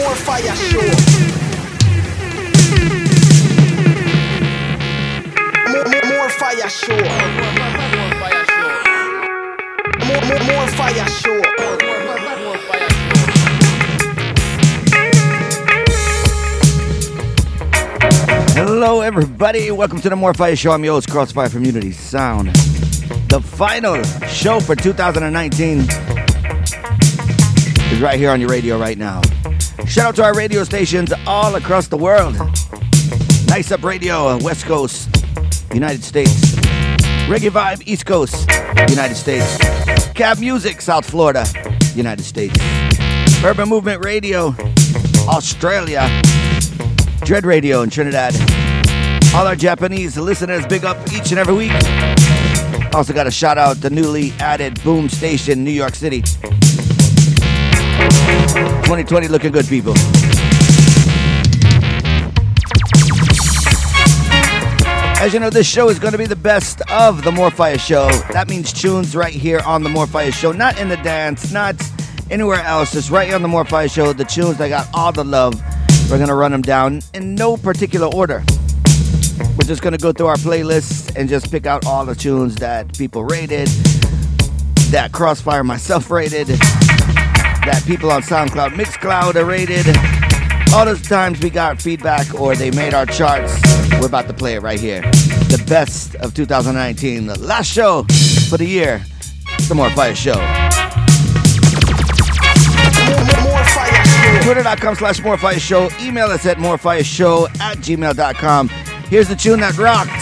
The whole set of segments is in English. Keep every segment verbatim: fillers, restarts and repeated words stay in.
more fire show. More, more, more fire show. More, more, more fire show. Hello, everybody. Welcome to the More Fire Show. I'm your host, Crossfire from Unity Sound. The final show for two thousand nineteen is right here on your radio right now. Shout out to our radio stations all across the world. Nice Up Radio, West Coast, United States. Reggae Vibe, East Coast, United States. Cab Music, South Florida, United States. Urban Movement Radio, Australia. Dread Radio in Trinidad. All our Japanese listeners, big up each and every week. Also got a shout out the newly added Boom Station, New York City. twenty twenty looking good, people. As you know, this show is going to be the best of the More Fire Show. That means tunes right here on the More Fire Show. Not in the dance, not anywhere else. Just right here on the More Fire Show. The tunes that got all the love. We're going to run them down in no particular order. We're just going to go through our playlists and just pick out all the tunes that people rated, that Crossfire myself rated, that people on SoundCloud, Mixcloud are rated. All those times we got feedback or they made our charts, we're about to play it right here. The best of two thousand nineteen, the last show for the year, the More Fire Show. Twitter.com slash MoreFireShow. Email us at morefireshow at gmail dot com. Here's the tune that rocked.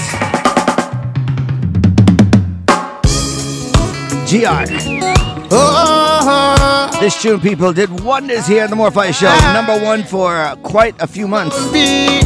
G R. Oh, this tune, people, did wonders here in the More Fire Show. Number one for uh, quite a few months. The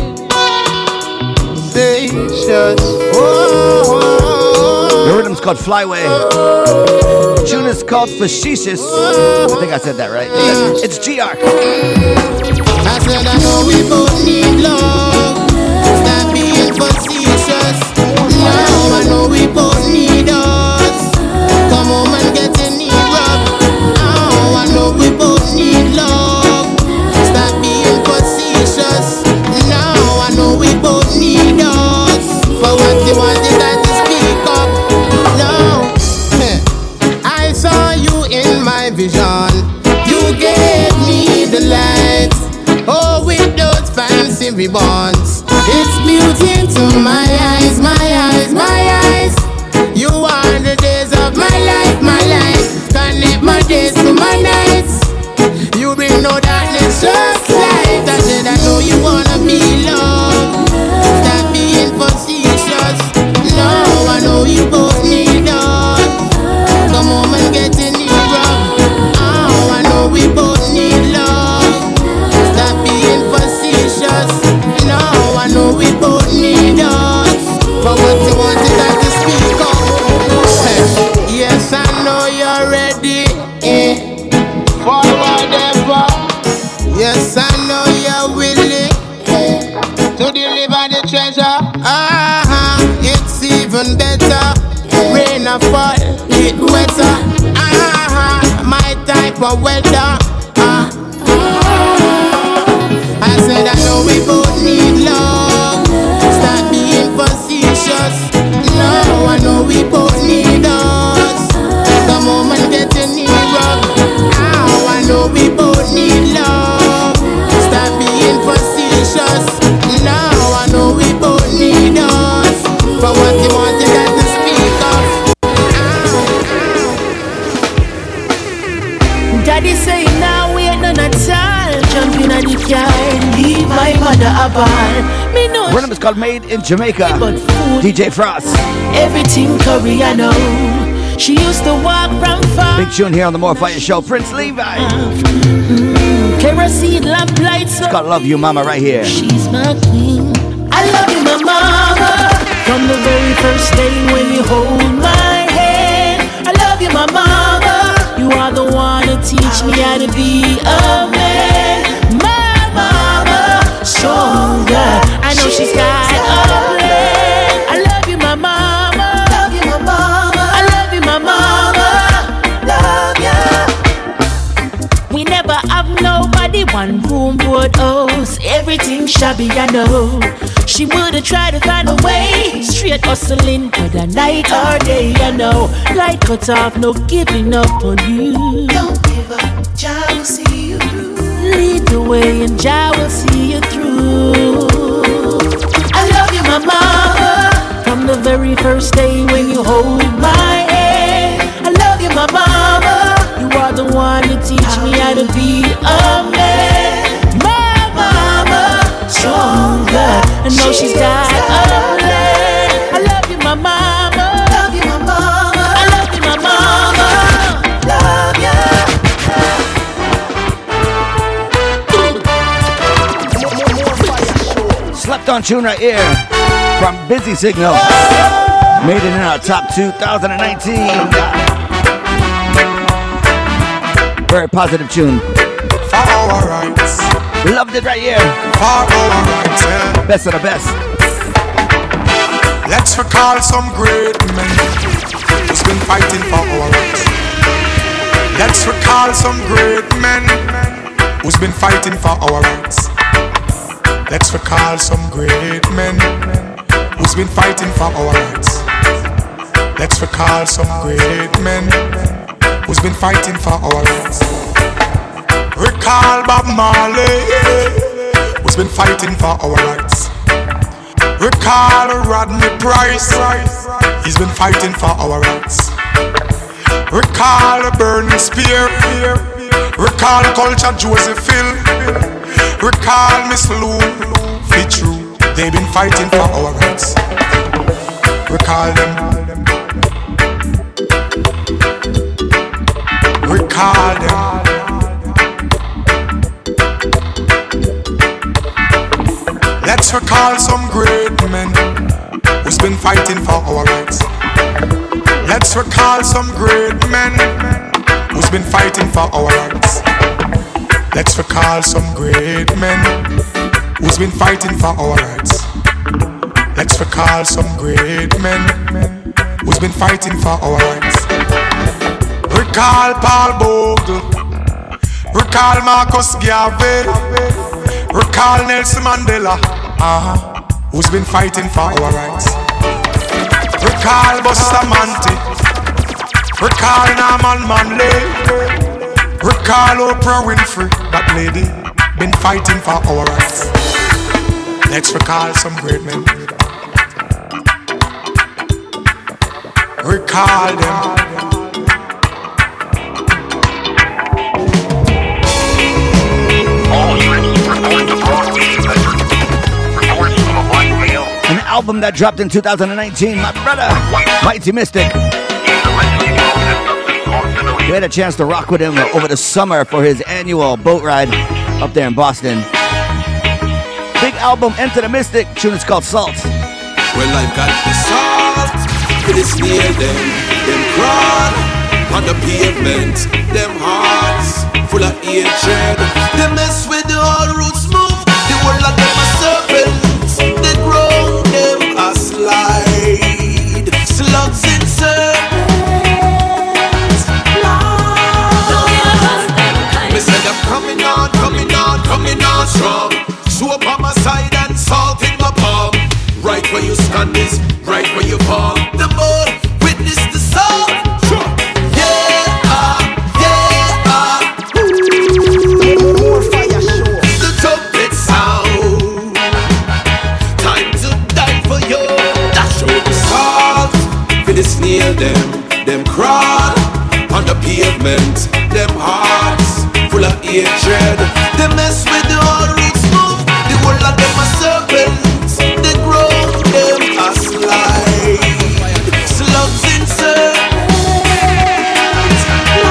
rhythm's called Flyway. The tune is called Facetious. I think I said that right. It's G R. I said I know we both need love. Stop being facetious. Now I know we both need us. Come home and get a knee rub. Now I know we both need love. Stop being facetious. Now I know we both need us. For what they wanted that to speak up. Now I saw you in my vision. You gave me the light. Oh, with those fancy ribbons, it's beauty into my eyes, my eyes, my eyes. You are the days of my life, my life. Connect my days to my nights. You bring no darkness, just light. I said I know you wanna be loved. Stop being facetious. No, I know you both need us. Come home and get in the rub. Oh, I know we both need love. Stop being facetious. No, I know we both need us. For what you want is that to speak up. Yes, I know you're ready. Eh. Forward ever. Yes, I know you're willing eh. to deliver the treasure. Ah, it's even better. Rain or fall, it wetter. Ah, my type of weather. Ah. I said I know we both need love. Stop being facetious. No, I know we both need us. Come home and get a knee rub. Now I know we both need love. Stop being facetious. Now I know we both need us. For what you wanted that to speak of. Daddy say now we ain't none at all. Jumping on the car, leave my mother a ball. Me know Rhythm is called Made in Jamaica. but food, D J Frost. everything curry I know. She used to walk from far. Big tune here on the More Fire Show. Prince Levi. Mm, kerosene lamp lights. It's called Love You Mama right here. She's my queen. I love you, my mama. From the very first day when you hold my hand. I love you, my mama. You are the one to teach me how to be a man. My mama, stronger. I know she's got a plan. I love you, my mama. Love you, my mama. I love you, my mama. Love you. We never have Nobody one room would house. Everything shabby, I know. She would've tried to find a way. Straight hustling, whether night or day, I know. Light cut off, no giving up on you. Don't give up, Jah will see you through. Lead the way and Jah will see you through. I love you, my mama, from the very first day when you hold my hand. I love you, my mama, you are the one to teach me how to be a man. My mama, stronger, I know she's got a plan. I love you, my mama, Love you, my mama. I love you, my mama, Love you. More, more, more fire show. Slept on tune right here from Busy Signal. Made it in our top two thousand nineteen. Very positive tune. For our rights, Loved it right here. for our rights, yeah. Best of the best. Let's recall some great men who's been fighting for our rights. Let's recall some great men who's been fighting for our rights. Let's recall some great men who's been fighting for our rights. Let's recall some great men who's been fighting for our rights. Recall Bob Marley, who's been fighting for our rights. Recall Rodney Price, he's been fighting for our rights. Recall Bernie Spear, recall Culture Joseph Hill, recall Miss Lou Fitzroy, they've been fighting for our rights. Recall them. Recall them. Let's recall some great men who's been fighting for our rights. Let's recall some great men who's been fighting for our rights. Let's recall some great men who's been fighting for our rights. Let's recall some great men who's been fighting for our rights. Recall Paul Bogle, recall Marcus Garvey, recall Nelson Mandela, uh-huh, who's been fighting for our rights. Recall Bustamante, recall Norman Manley, recall Oprah Winfrey, that lady been fighting for our rights. Let's recall some great men. Recall them. An album that dropped in two thousand nineteen, my brother, Mighty Mystic. We had a chance to rock with him over the summer for his annual boat ride up there in Boston. Big album, Enter the Mystic. Tune is called Salt. Well, I've got the salt, it is near them, them crawl on the pavement, them hearts full of hatred. They mess with the whole roots move, the whole of them are serpents, they grow them a slide, slugs in serpents. Me say them coming on, coming on, coming on strong. Soap on my side and salt in my palm. Right where you stand is right where you fall. The more witness the salt. Sure. Yeah, ah, yeah, ah. More fire show. The trumpet sound. Time to die for you. That show the salt. For the snail them, them crawl on the pavement. Them hearts full of hatred. They mess with the whole roots move. The whole of them are serpents. They grow them a slide. Slugs in serpents.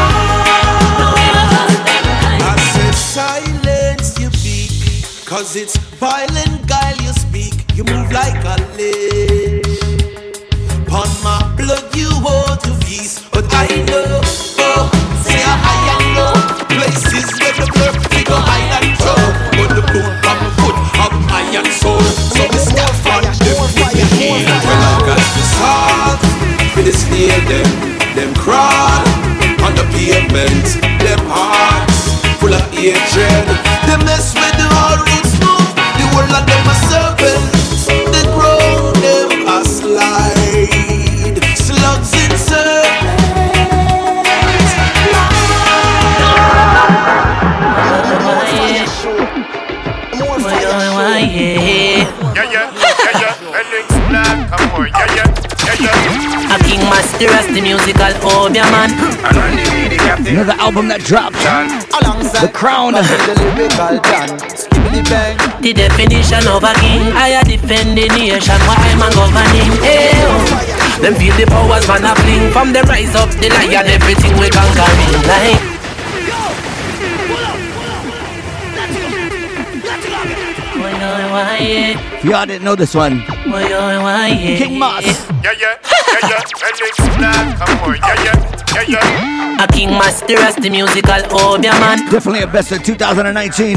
I said silence you beat, cause it's violent guile you speak. You move like a lead. Pon my blood you hold to feast. But I know, oh, say I high and low. Places where the blur figure high and low. But the boot from the foot of iron soul. So the scaffold them with the heel. Well I got the salt, for the snail them, them crawl on the pavement. Them hearts full of hatred. dread. They mess with the whole roots move. The world of them are serpents. They grow them a slide. Slugs in serpents. A King Master as the musical Obia man. You know the album that dropped, The Crown. The definition of a king, I defend the nation while I'm a governing. Hey, oh. Them feel the powers man a fling from the rise up the lion, everything we conquering like. If y'all didn't know this one, King Moss. Yeah, yeah, yeah, yeah. Come on, yeah, yeah, yeah, yeah. A King Master as the musical Obia man. Definitely a best of two thousand nineteen.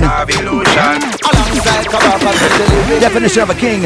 Definition of a king.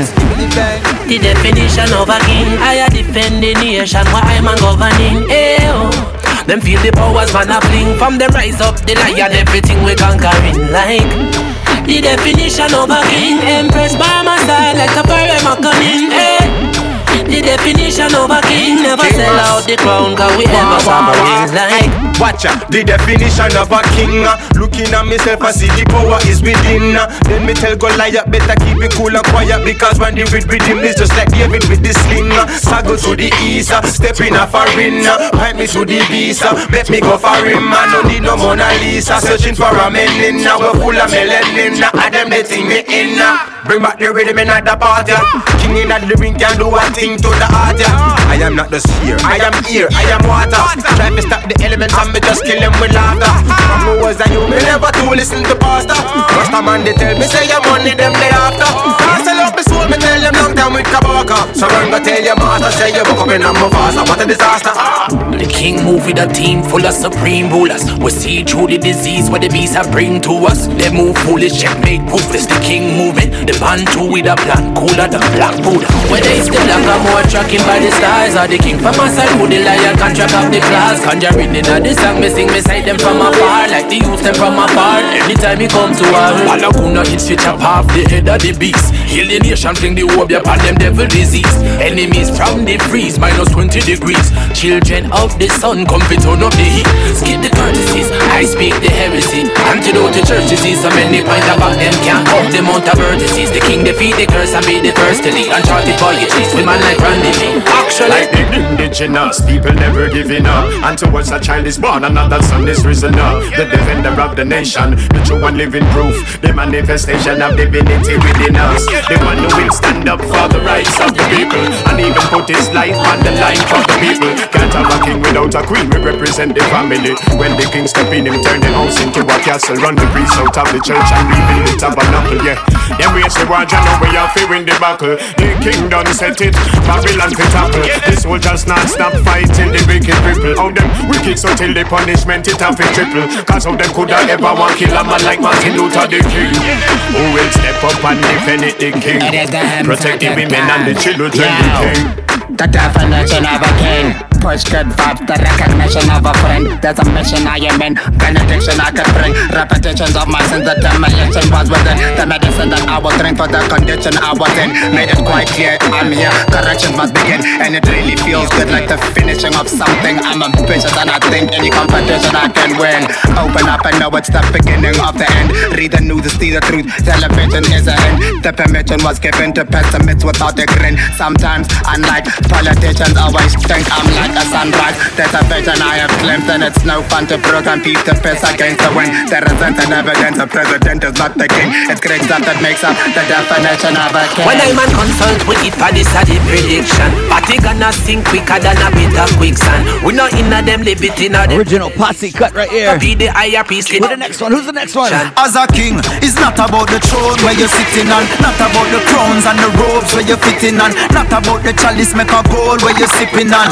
The definition of a king, I defend the nation while I'm a governing. Hey, oh. Them feel the powers man a fling from the rise up the lion, everything we conquering like. The definition of a king, Empress by my side like a forever cunning. Hey. The definition of a king, never king sell out the crown, cause we ever suffering like. Watch out, the definition of a king. uh, Looking at myself, I see the power is within. uh, Then me tell Goliath, better keep it cool and quiet, because when the read with him is just like David with the sling. uh, Sago to the east, uh, step in a foreign, uh, pipe me to the beast, uh, make me go for him. I don't need no Mona Lisa, searching for a melanin. Now we're full of melanin, uh, and them they think me in. uh, Bring back the rhythm in at the party. King in at the ring can do one thing to the heart. I am not just here, I am here, I am water. Try to stop the elements and me just kill them with laughter. From who was I you, me never to listen to pastor. Rasta man they tell me say your money them they after. Can't sell up my soul, me tell them long time with Kabaka. So run go tell your master, say you woke up in a Mufasa. What a disaster. The king move with a team full of supreme rulers. We see through the disease what the beasts have bring to us. They move foolish, checkmate, ruthless. The king moving, the band too with a plan, cooler than black Buddha. Whether it's the black or more tracking by the stars, or the king from my side who the lion can track up the class. Conjuring in the song, me sing beside them from afar, like the youth them from afar. Anytime he come to war, Alakuna hit switch up half the head of the beast. Heal the nation, fling the Obia upon them devil disease. Enemies from the freeze, minus twenty degrees. Children of the sun, come fit turn up the heat. Skip the courtesies, I speak the heresy. Antidote to church disease, so many point about them can't up the mount of vertices. The king defeat the curse and be the first to lead. Uncharted voyages with man like Randy Lee. Actually, like the indigenous people never giving up. And towards a child is born, another son is risen up. The defender of the nation, the true and living proof, the manifestation of divinity within us. The one who will stand up for the rights of the people, and even put his life on the line for the people. Can't have a king without a queen, we represent the family. When the king step in, him turn the house into a castle. Run the priest out of the church and rebuild the tabernacle, yeah. Then we say, watch and now we are fearing the battle. The king done set it, Babylon fit tackle. The soldiers not stop fighting the wicked people. How them wicked so till the punishment it have to triple. Cause how them coulda ever want kill a man like Martin Luther the king. Who will step up and defend it the king? Protect the women and the children the king. The definition of a king. Push good vibes, the recognition of a friend. There's a mission I am in, benediction I could bring. Repetitions of my sins, the demolition was within. The medicine that I will drink for the condition I was in. Made it quite clear, I'm here, corrections must begin. And it really feels good like the finishing of something. I'm ambitious and I think any competition I can win. Open up and know it's the beginning of the end. Read the news to see the truth, television is a end. The permission was given to pessimists without a grin. Sometimes, unlike politicians, always think I'm like a sunrise. There's a vision I have glimpsed and it's no fun to program peace to piss against the wind. There isn't an evidence a president is not the king. It's great stuff that makes up the definition of a king. When I'm on consult with it for this a the prediction, but it gonna sink quicker than a bit of quicksand. We not in a them live it in a them. Original posse cut right here. Be the higher piece. With the next one, who's the next one? As a king, it's not about the throne where you're sitting on, not about the crowns and the robes where you're fitting on, not about the chalice make a goal where you're sipping on. It's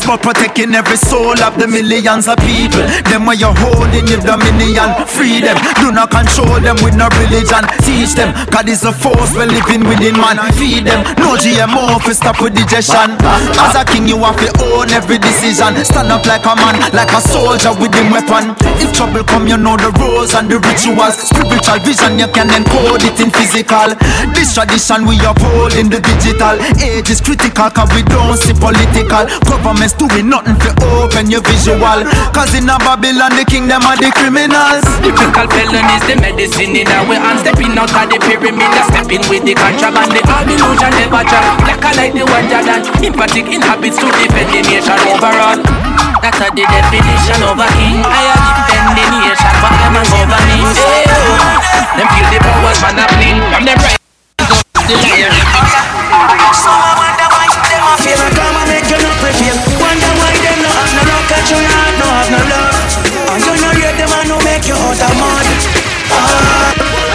It's about protecting every soul of the millions of people. Them where you're holding your dominion. Free them, do not control them with no religion. Teach them, God is a force we're living within man. Feed them, no G M O for stop with digestion. As a king you have to own every decision. Stand up like a man, like a soldier with him weapon. If trouble come you know the rules and the rituals. Spiritual vision you can encode it in physical. This tradition we uphold in the digital. Age is critical cause we don't see political. Governments doing nothing for open your visual. Cause in a Babylon the kingdom are the criminals. Typical felon is the medicine in our hands. Stepping out of the pyramid, stepping with the contraband. The army illusion never drop. Black like the one Jordan. Empathic inhabits to defend the nation overall. That's a the definition of a king. I am defend the nation, but I'm a governing. Them feel the powers man a bling. From them right the lion. So I wonder why them a feel like come and make you not prevail. Wonder why them no have no luck at your heart, no have no love. And you know you them and no make you out of mud. Ah.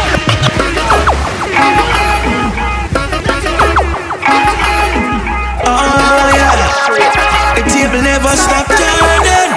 Oh yeah, the table never stop turning.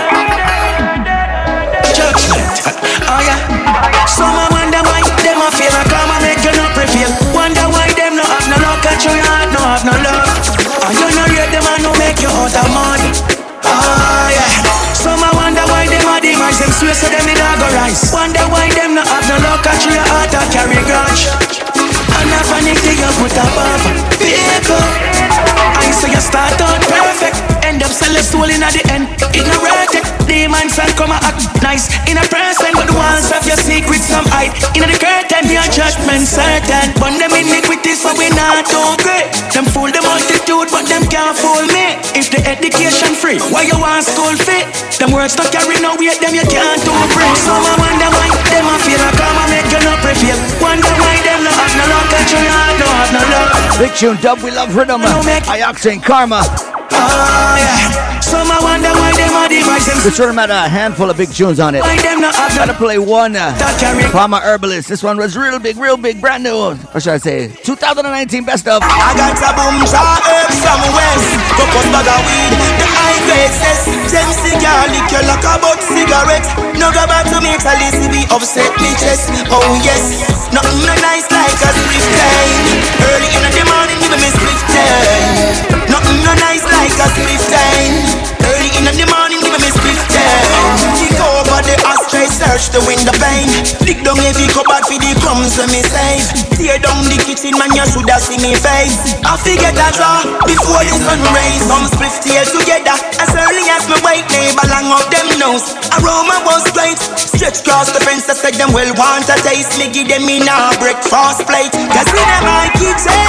Judgment. Oh yeah. So I wonder why them a feel like come and make you not prevail. Wonder why them no have no luck at your heart, no have no love. And you know you them and no make you out of mud. Oh yeah. So I wonder why them a demise. Them swear so them in a go rise. Wonder why them no have no luck at your heart or carry grudge. And I panic till you put above people. I say you start out perfect, end up selling soul in at the end. Ignorant demons and come and act nice in a person, but the ones of your secrets some hide. In the curtain, your judgment certain. But them iniquity, so we not too great. Them fool the multitude, but them can't fool me. If the education free, why you want school fee? Them words don't carry no weight, them you can't do free. So I wonder why them a feel like come and make you not prevail. Wonder why them no have no luck at your heart, no have no love. Big tune, dub, we love rhythm. Ioxin, Karma. Oh yeah. So I wonder why them a demise. This rhythm had a handful of big tunes on it. Gotta play one. Uh, Karma Herbalist. This one was real big, real big, brand new. What should I say? twenty nineteen best of. I got a boom jar herb from west. Focus bag of weed, the high grade says. Them cigar lick you like a butt cigarette. No go back to me till this be upset me chest. Oh yes, nothing no nice like a split time. Early in the morning give me split time. Nothing no nice like a split time. Early in the morning give me split time. Kick over the ashtray, search the window pane. Dig down every cupboard for the crumbs when me save. Tear down the kitchen man you shoulda see me face. I forget a draw before the sun rays. Some split tail together as early as me wake. Neighbor long up them nose. Aroma was great. Stretch across the fence I said them well want a taste. Me give them in a breakfast plate. Cause in my kitchen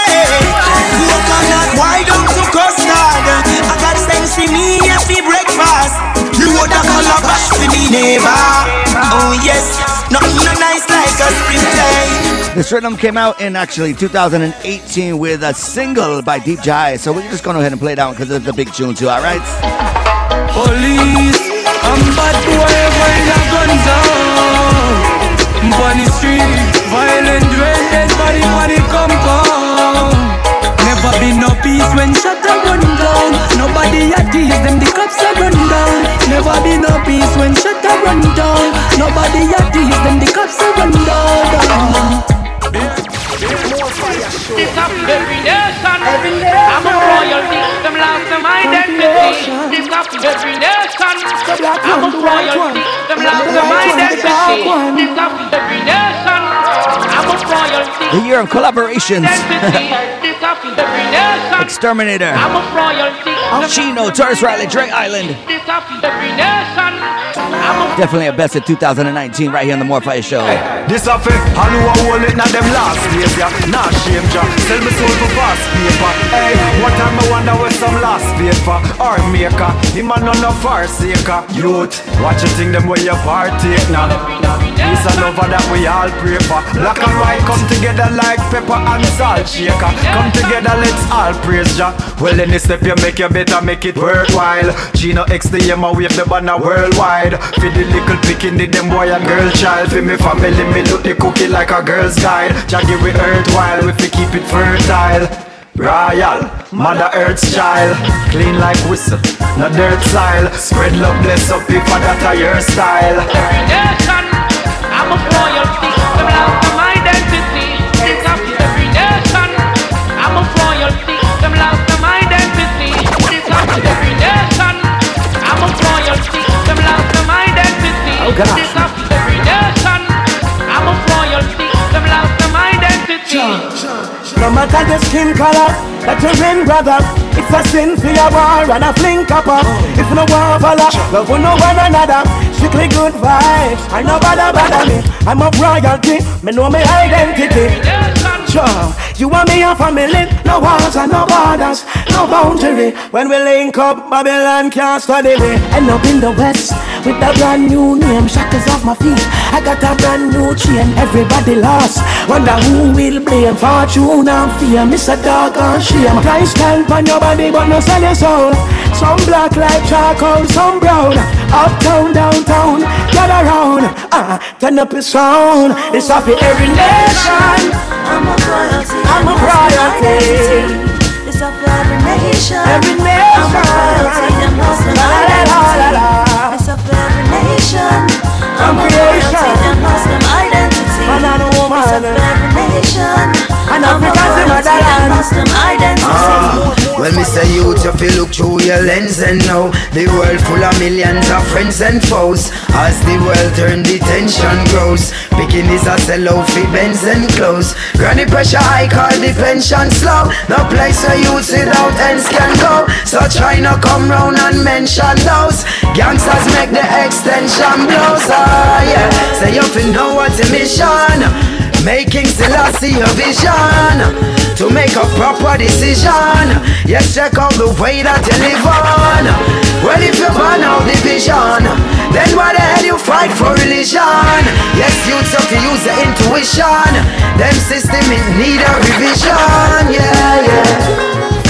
coconut wide up to custard. I got sense in me for breakfast. Load a calabash for me neighbor. Oh yes, nothing no nice like a springtime. This rhythm came out in actually two thousand eighteen with a single by Deep Jai. So we're just going to go ahead and play that one because it's a big tune too, alright? Police, I'm bad boy, when I guns out. Bunny street, violent, red, body, body compound. Never been no peace when shut are run down. Nobody at these, them the cops are run down. Never been no peace when shut are run down. Nobody at these, them the cops are run down. This up every nation. I'm a royalty. Them lost them identity. This up every nation. I'm a royalty. Them lost them identity. This up every nation. I'm a royalty. The year of collaborations. This up every nation. Exterminator. I'm a royalty. Chino, Taurus Riley, Dre Island. This up every nation. Definitely a best of two thousand nineteen right here on the More Fire Show. Hey, this a fit, I know I hold it, now them last days, yeah. Nah, shame, ja. Sell me soul for fast paper. Hey, what time I wonder where some last paper or maker. Him a none of our saker. Youth, watch you think them where you partake now. This a lover that we all pray for. Black and white come together like pepper and salt shaker. Come together, let's all praise ja. Well, any step you make, you better make it worthwhile. Chino X the M a wave the banner worldwide. For the little picking the them boy and girl child. For me family, me look the cookie like a girl's guide. Jaggy we earth while we fi keep it fertile. Royal, Mother Earth's child. Clean like whistle, no dirt style. Spread love, bless up if that are your style. Every nation, I'm a royalty. Them lost them identity. Think of every nation, I'm a royalty. Them lost them identity. Think of every nation, I'm a royalty. Them lost them identity. Oh, God. Think of every nation, I'm a royalty. Them lost them identity. No matter the skin color, that you in, brother. It's a sin for your war and a fling copper. If no war follow, love will no one another. Strictly good vibes, I no bother bother me. I'm a royalty, me know my identity. Sure, you and me a family. No walls and no borders, no boundary. When we link up, Babylon can't study me. End up in the west with a brand new name. Shackles off my feet, I got a brand new chain. Everybody lost, wonder who will blame. Fortune and fear, miss a dog and shame. Try stand on your body but no sell your soul. Some black like charcoal, some brown. Uptown, downtown, get around. Ah, uh, turn up your sound. It's off in every nation. I'm a royalty. I'm a royalty. It's off for every nation. Every nation. I'm a royalty. Them lost them identity. It's off for every nation. I'm a royalty. Them lost them identity. Man and a woman. It's off for every nation. And Africans in motherland. Lost them identity. Ah, when me say youth, you feel look through your lens and know the world full of millions of friends and foes. As the world turn, the tension grows. Picking is a sell out for Benz and clothes. Granny pressure high, call the pension slow. No place where youths without ends can go. So try not come round and mention those. Gangsters make the extension blows. Ah yeah, say you feel know what's the mission. Making Selassie a vision to make a proper decision. Yes, check out the way that you live on. Well, if you burn out the vision, then why the hell you fight for religion? Yes, you have to use the intuition. Them system in need a revision. Yeah, yeah.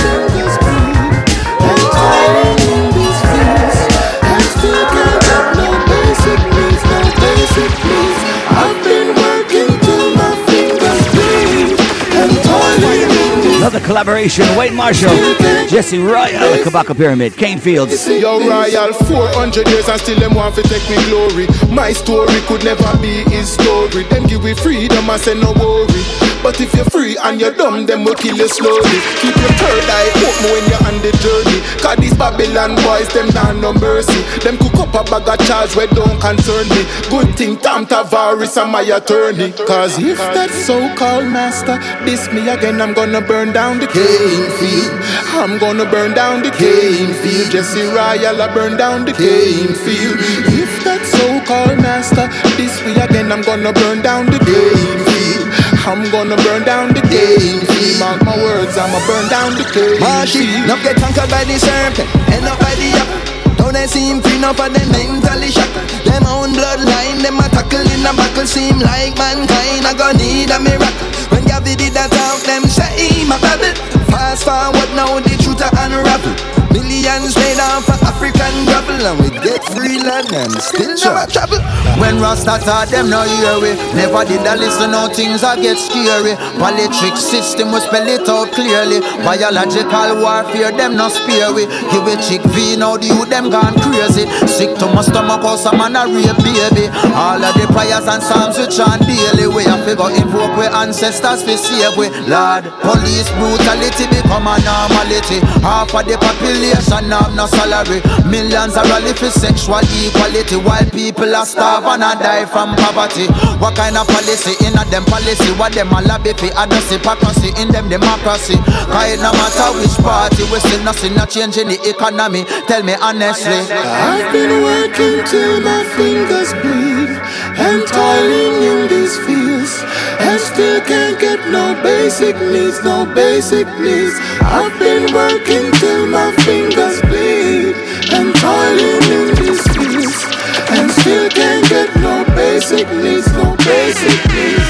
Another collaboration, Wayne Marshall, Jesse Royal, the Kabaka Pyramid, Kane Fields. Yo, Royal, four hundred years and still them want to take me glory. My story could never be his story. Them give we freedom and say no worry. But if you're free and you're dumb, them will kill you slowly. Keep your third eye open when you're on the journey. Cause these Babylon boys, them not no mercy. Them cook up a bag of charge where don't concern me. Good thing Tam Tavares and my attorney. Cause if that so-called master diss me again, I'm gonna burn down the Kane Field. I'm gonna burn down the Kane Field. Jesse Royal, I burn down the Kane Field. If that so-called master diss me again, I'm gonna burn down the Kane Field. I'm gonna burn down the Kane Field. Mark my words, I'ma burn down the Kane Field. Now get conquered by the serpent, end up by the apple. Don't they seem free enough for them mentally shackled. Them own bloodline, them a tackle in a buckle. Seem like mankind, I gonna need a miracle. When Gavi did that talk, them say my babble. Fast forward now, the truth are unravel. Millions made off of African gravel. And we get free land and still never trouble. When Rasta taught them no hear we. Never did I listen, now things I get scary. Politics system we spell it out clearly. Biological warfare, them no spare we. Give it chick V, now the youth them gone crazy. Sick to my stomach, cause some man a rape baby. All of the prayers and psalms we chant daily. We have to go invoke we ancestors for save we. Lord, police brutality become a normality. Half of the population have no salary. Millions are rally for sexual equality, while people are starve and a die from poverty. What kind of policy in a them policy? What them a lobby for? I don't see hypocrisy in them democracy. Cause it no matter which party, we still not see no change in the economy. Tell me honestly, I've been working till my fingers bleed and toiling in these fields, and still can't get no basic needs, no basic needs. I've been working till my fingers bleed and toiling in these fields, and still can't get no basic needs, no basic needs.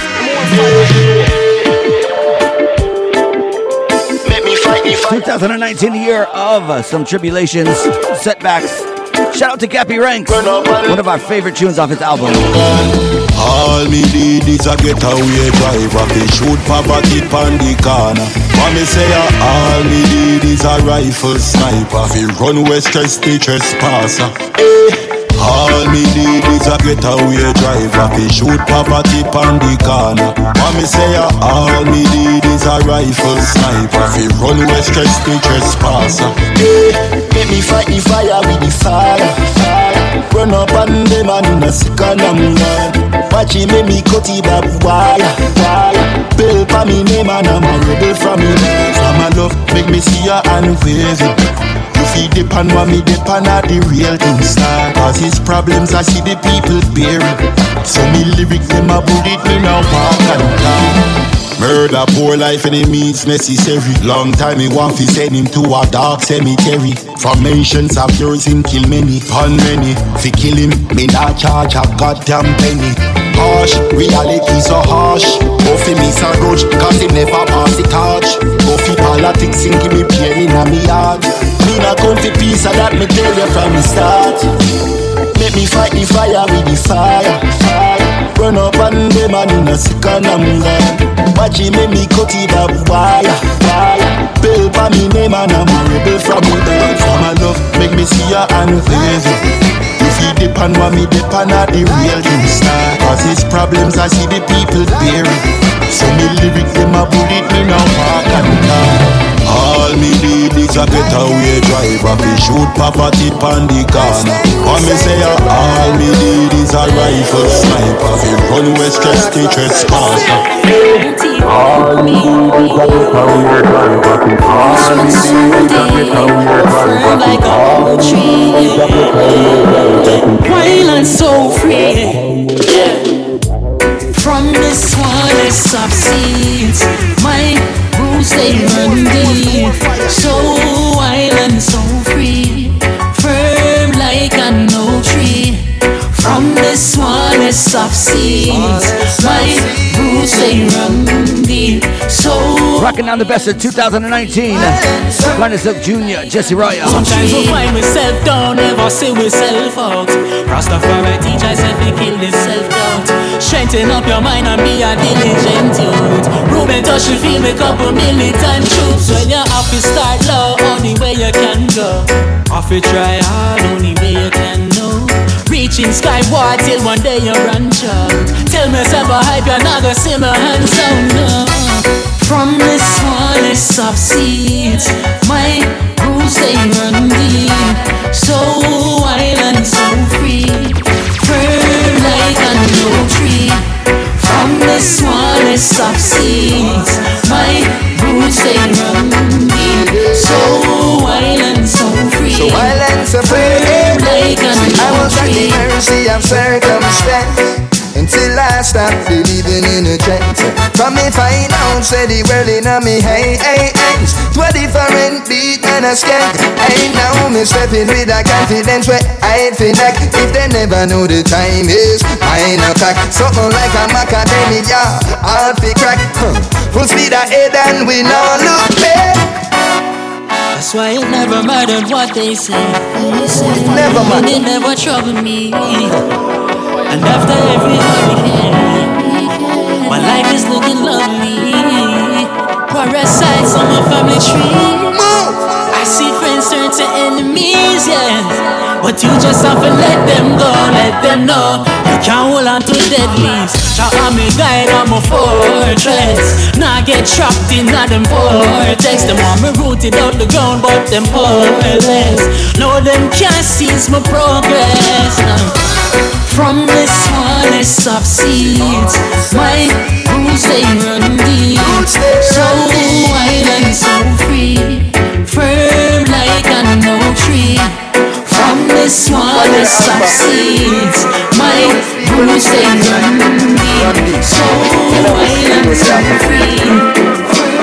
twenty nineteen, year of uh, some tribulations, setbacks, Shout out to Gappy Ranks, one of our favorite tunes off his album. All me need is a getaway driver to shoot poverty on the corner. Mommy say uh, all me need is a rifle sniper fi run west stress the trespasser. Hey. All me need is a getaway driver to shoot poverty on the corner. Mommy say uh, all me need is a rifle sniper fi run west stress the trespasser. Hey, let me fight the fire with the fire. Run up on them and in a second I'm gone. Watch him make me cut it up wire, wire. Bill pa me name and I'm a rebel from me. From my love make me see her and waving. You feed the pan while me the pan at the real thing star. Cause his problems I see the people bearing. So me lyric them a bullet me now walk and talk. Murder, poor life, and it means necessary. Long time he want to send him to a dark cemetery. From mentions of yours him kill many, pun many. Fi kill him, me not charge a goddamn penny. Harsh, reality so harsh. Go fi me so grudge, cause he never pass the torch. Go fi politics and give me pain in a me heart. Me not come fi peace, and that me tell you from the start. Make me fight the fire with the fire, fire. Run up on them and in a second I'm gone. Watch him make me cut it up wire, wire. Bill pa me name and I'm a rebel from me birth. From my love make me see her and waving. You feed the pan while me the pan at the real thing star. Cause his problems I see the people bearing. So me lyric them a bullet me now walk and talk. All me need is a getaway driver to shoot poverty on the corner. Mommy say uh, all me need is a rifle sniper to run west stress the trespasser. All me need is a getaway driver to all me need is a getaway driver to all me need is a getaway driver to wild and so free. Yeah. From the smallest of seeds, my roots they run deep. So wild and so free, firm like an oak tree. From the smallest of seeds, my roots they run deep. So rocking down the best of two thousand nineteen. Planet Silk Junior, Jesse Royal. Sometimes we find myself down, never see myself out. Rastafari teach myself to kill this self-doubt. Strengthen up your mind and be a diligent youth. Ruben touch you feel me couple militant troops. When you have to start low, only way you can go. Have to try hard, only way you can know. Reaching skyward till one day you run out. Tell myself a hype, you're not gonna see my hands down, no. From the smallest of seeds, my roots they run deep. So wild and so free, firm like an oak tree. From the smallest of seeds, my roots they run deep. So wild and so free, so wild and so free. Like an oak tree. I was at the mercy of circumstance until I stopped believing in a chance. From me find out, say the world in a me hey, hey, hands. To a different beat and a skank. I now me stepping with a confidence where I feel like if they never know the time is nine o'clock. Something like a macadamia, I'll be crack. Huh. Full speed ahead and we now look back. That's why it never mattered what they say. They say never mattered. They never trouble me. And after every hurricane, my life is looking lovely. Parasites on my family tree. I see friends turn to enemies, yeah. But you just have to let them go, let them know you can't hold on to dead leaves. Jah am me guide, I'm a fortress. Now get trapped in that them vortex. Them want me rooted out the ground, but them powerless. No, them can't seize my progress. No. From the smallest of seeds, my roots they run deep. So wild and so free, firm like an oak tree. From the smallest of seeds, my roots they run deep. So wild and so free.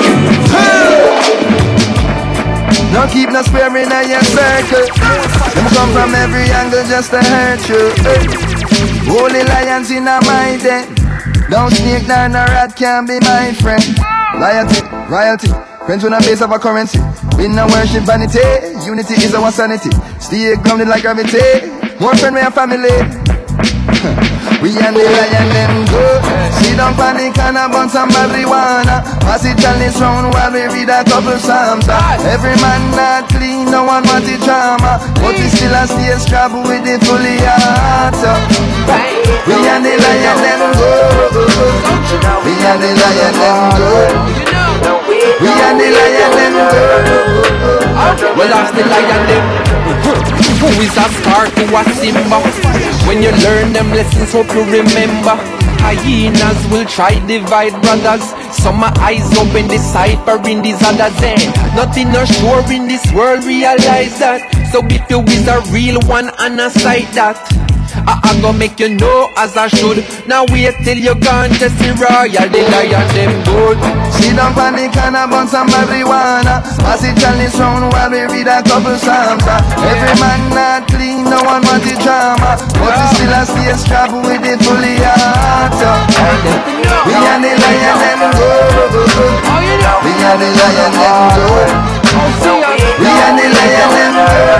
Don't keep no square in your circle. Them come from every angle just to hurt you. Holy lions in my den. Don't sneak down a rat can't be my friend. Loyalty, royalty, friends with a base of a currency. We no worship vanity, unity is our sanity. Stay grounded like gravity. More friend, we are family. We and the lion them go. Sit down on the corner, burn some marijuana. Pass it on this round while we read a couple psalms. Every man not clean, no one want the drama, but we still a stay scrap with the fully heart. We and the lion them go. We and the lion them go. We and the lion them go. Well, I'm the lion them. Who is a star to a Simba? When you learn them lessons, hope you remember. Hyenas will try divide brothers. Some are eyes open, deciphering these others. And nothing no sure in this world, realize that. So if you is a real one and a sight that, I, I gon' make you know as I should. Now wait till you gone to see royal, the lion them good. Sit down on the corner, burn some marijuana. Pass it on this round while we read a couple psalms. Every man not clean, no one want the drama, but we still a stay scrap with the fully heart. We and the lion them go. We and the lion them go. We and the lion them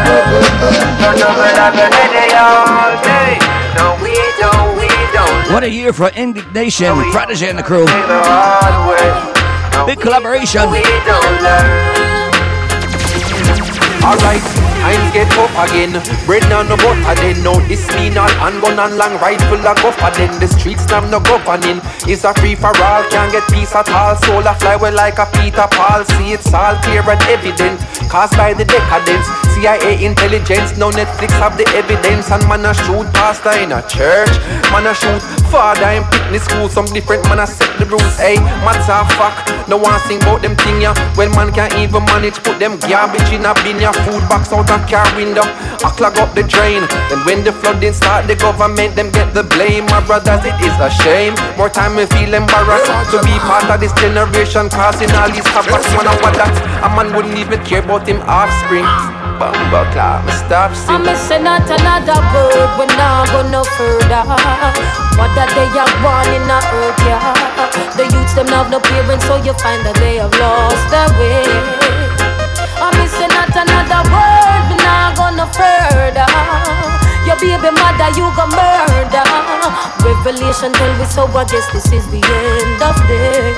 go. No, we don't, we don't. What a year for Indignation, Prodigy and the crew. Big collaboration. Alright, I'm get up again. Bread now no butter then. No this mean all and gun and long rifle a go for then. The streets now no governing. It's a free for all, can't get peace at all. Soul a fly well like a Peter Paul. See it's all clear and evident, caused by the decadence. C I A intelligence, now Netflix have the evidence. And man a shoot pastor in a church, man a shoot father in picnic school. Some different man a set the rules. Hey, matter of fact, no one sing about them thing ya. Well man can't even manage put them garbage in a bin ya. Food box out a car window, I clog up the drain. Then when the flooding start, the government them get the blame. My brothers, it is a shame. More time we feel embarrassed to be part of this generation, causing all these havoc. Man of what that a man wouldn't even care about him offspring. Bumble clap, stop singing. I'm missing out another word, we're not go no further. What that they are born in the earth, yeah. The youths them have no parents, so you find that they have lost their way. I'm missing out another word, we're not go no further. Your baby mother, you go murder. Revelation tell me so, I guess this is the end of day.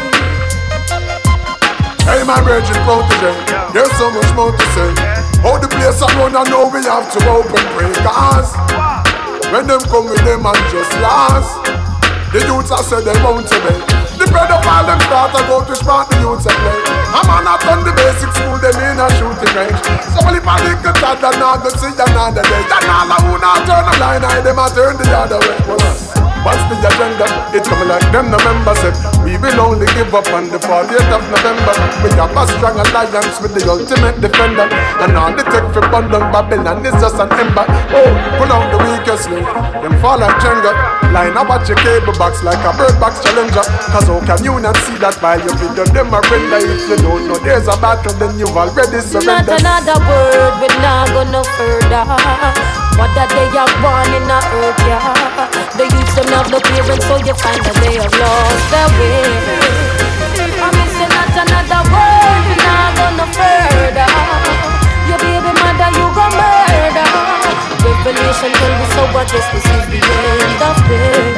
Hey my virgin protege, there's so much more to say. How the place I run, I know we have to open pray. Cause when them come with them and just last, the youths I said they won't obey. The bread of all them start to go to spot the youths and play. I'm on not on the basic school, them in a shooting range. So if I think that they're not gonna see another day, then all I who not turn a blind eye, them I turn the other way. What's the agenda? It's coming like them November said. We will only give up on the fortieth of November. We have a strong alliance with the ultimate defender. And all the tech for Bundle Babylon is just an ember. Oh, pull out the weakest link, them fall like Jenga. Line up at your cable box like a bird box challenger. Cause how can you not see that by your video them a render? If you don't know there's a battle, then you've already surrendered. Not another word, we're not go no further. What that they are born in the earth, yeah. The youths don't have no parents, so you find that they have lost their way. I'm missing out another word, we're not go no further. Your baby mother, you go murder. Revelation tell me so, I guess this is the end of day.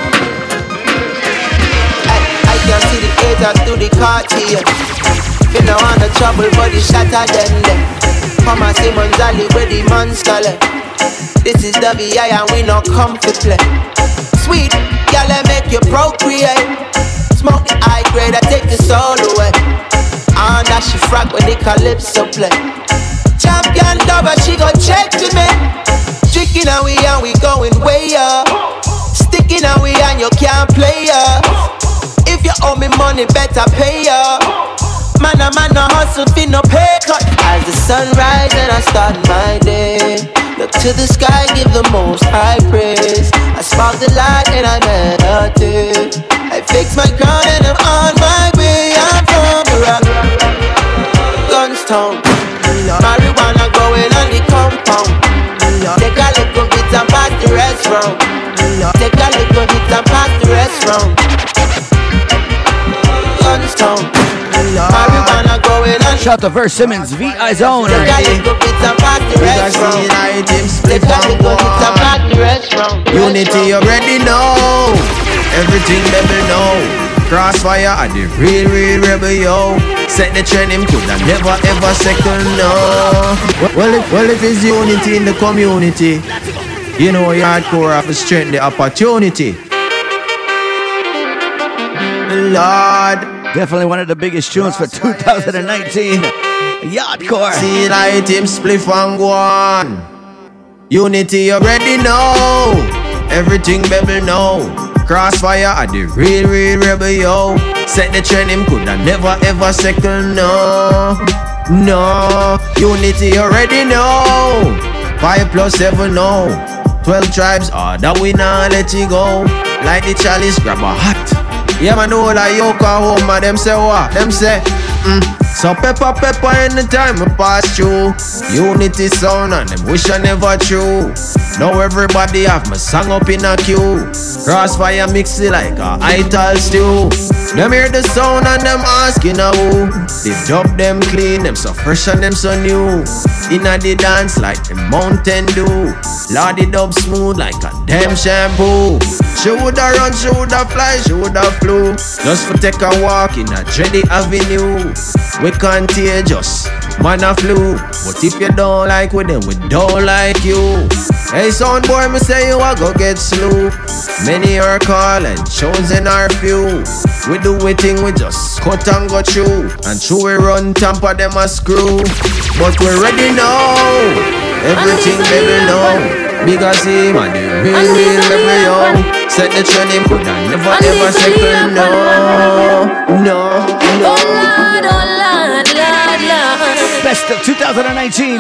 I, I can see the haters to the cartier. You know I'm the trouble, but it's shatter than them. Come and see Monzali where the monster left. This is W I and we not come to play. Sweet, y'all make you procreate. Smoke the high grade, I take the soul away. And that she frag when the calypso play. Champion lover, she gon' check to me. Drinking and we and we going way up. Sticking and we and you can't play up. If you owe me money, better pay up. Man a man a hustle, fi no pay cut. As the sun rise and I start my day, look to the sky, give the most high praise. I spark the light and I meditate. I fix my crown and I'm on my way. I'm from the rock, Gunstown. Marijuana growing on the compound. Take a little bit and pass the rest round. Take a little bit and pass the rest round. Gunstown. Marijuana growing on one. Shout to Verse Simmons, V I Zone. You gotta go get some back the restaurant. You gotta go get some back the restaurant. Unity, you already know. Everything baby know. Crossfire are the real, real rebel, yo. Set the trend, him could have never ever second, no. Well, if, well, if it's unity in the community, you know, you hardcore have to strengthen the opportunity. Lord, definitely one of the biggest tunes for two thousand nineteen. Yardcore. See light him spliff and go on. Unity, you already know. Everything baby know. Crossfire are the real, real rebel, yo. Set the trend, him could have never ever second, no. No, Unity, you already know. Five plus seven, no. Twelve tribes, oh, that we not let you go. Like the chalice, grab a hat. Yeah, man, know like Yoka home, and them say what? Them say, mm. So pepper, pepper, anytime I pass through. Unity sound and them wish I never true. Now everybody have my song up in a queue. Crossfire mix it like a ital stew. Them hear the sound and them asking a who. They dub them clean, them so fresh and them so new. Inna the dance like the Mountain Dew. Lordy dub smooth like a damn shampoo. She woulda run, she woulda fly, she woulda flew. Just for take a walk in a Dreddy Avenue. We contagious, man a flu. But if you don't like with them, we don't like you. Hey sound boy, me say you a go get slew. Many are called and chosen are few. We do we thing, we just cut and go through. And through we run, tamper them a screw. But we ready now. Everything baby know. Because him and the real, real rebel, yo. Set the trend, him could have never ever second, no. No, no. Oh Lord, oh Lord, Lord, Lord. Best of two thousand nineteen.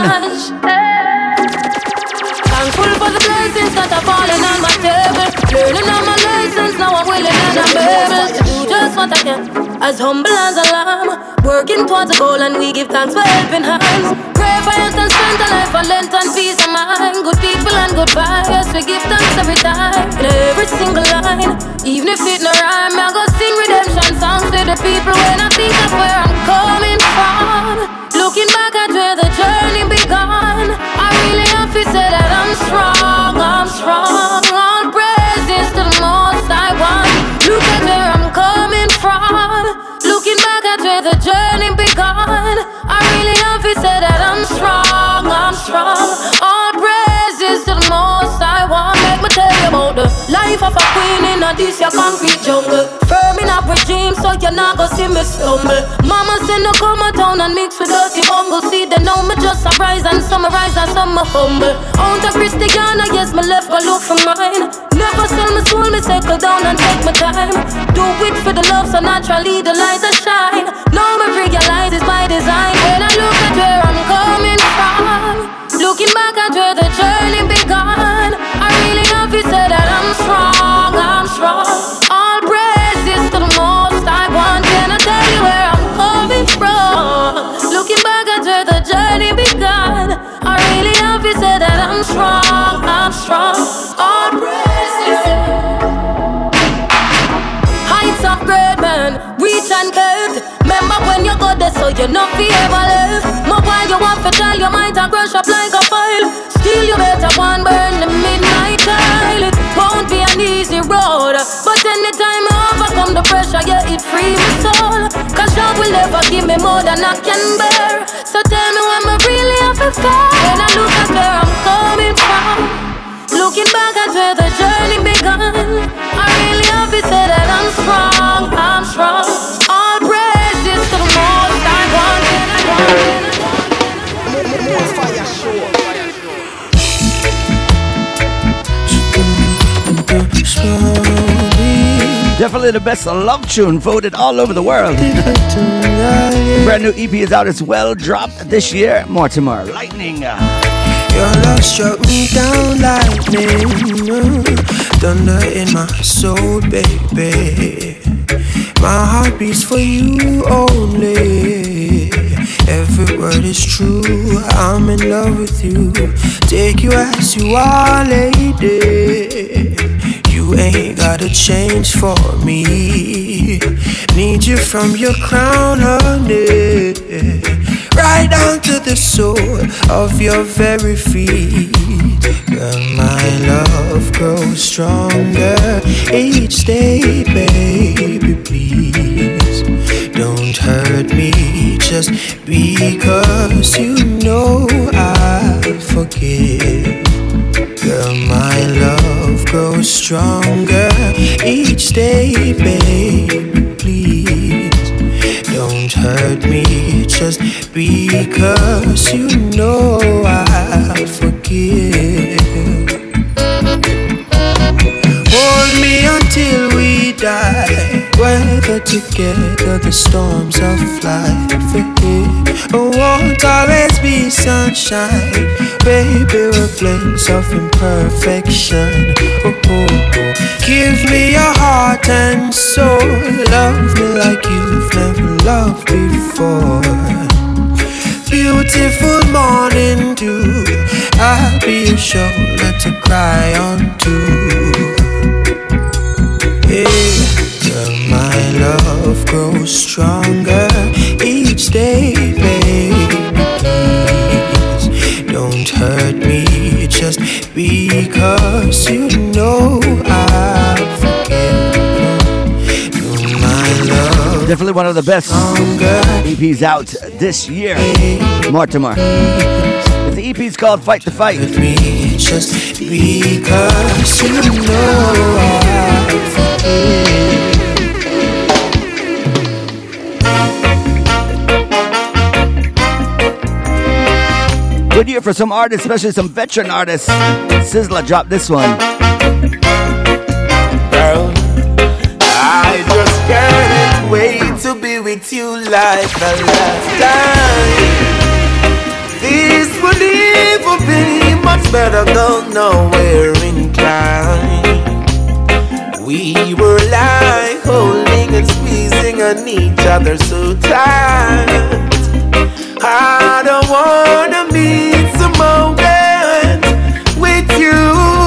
Thankful for the blessings that are falling on my table. Learning on my lessons, now I'm willing and I'm able to do just what I can. As humble as a lamb, working towards a goal, and we give thanks for helping hands. Pray for health and strength, a life for length and peace of mind. Good people and good vibes, we give thanks every time. In every single line, even if it no rhyme, I go sing redemption songs to the people when I think of where I'm coming from. Looking back at where the journey began, I really have to say that I'm strong, I'm strong. All praises to the most I want. Look at where I'm coming from. Looking back at where the journey began, I really have to say that I'm strong, I'm strong. All praises to the most I want. Make me tell you about the life of a queen in a this your concrete jungle. Firm in a regime, so you're not gonna see me stumble. Mama said no come a town and mix with dirty bungle. See they know me just a rise and summarize and some me humble. Own to Christiana, yes my left go look for mine. Never sell my soul, me circle down and take my time. Do it for the love, so naturally the lights are shine. Now me realize it's by design. When I look at where I'm coming from, looking back at where the journey began, I really have to say that I'm strong, I'm strong. All praises to the most I want. Can I tell you where I'm coming from? Looking back at where the journey began, I really have to say that I'm strong, I'm strong. All praises. Heights of great man, reach and curved. Remember when you got there, so you know fi ever left. More while you want to tell your mind and crush up like a file. Still you better one burn the midnight oil. It won't be an easy road, but anytime I overcome the pressure, yeah, it free my soul. Cause God will never give me more than I can bear. So tell me when I really have to fall. When I look at where I'm coming from, looking back at where the journey began, I really have to say that I'm strong, I'm strong. All praises to the most I want. More fire show. Definitely the best love tune, voted all over the world. Brand new E P is out as well, dropped this year. More tomorrow. Lightning. Your love struck me down lightning, thunder in my soul, baby. My heart beats for you only. Every word is true. I'm in love with you. Take you as you are, lady. You ain't gotta change for me. Need you from your crown, honey. right down to the sole of your very feet. Girl, my love grows stronger each day, baby, please. Don't hurt me just because you know I'll forgive. Girl, my love grows stronger each day, baby, please. Don't hurt me just because you know I'll forgive. Hold me until we die, weather together the storms of life. It won't always be sunshine, baby, we're flames of imperfection. Oh, oh, oh. Give me your heart and soul, love me like you've never loved before. Beautiful morning dew, I'll be your shoulder to cry on to. Hey, girl, my love grows stronger each day, baby, please. Don't hurt me just because you know I'll forgive. You're my love. Definitely one of the best E Ps out this year. Mortimer. The E P's called Fight the Fight. With me just because you know I'll forgive. Good year for some artists, especially some veteran artists. Sizzla dropped this one. Girl, I just can't wait to be with you like the last time. This would even be much better, don't know where inclined. We were like holding and squeezing on each other so tight. I don't wanna miss a moment with you.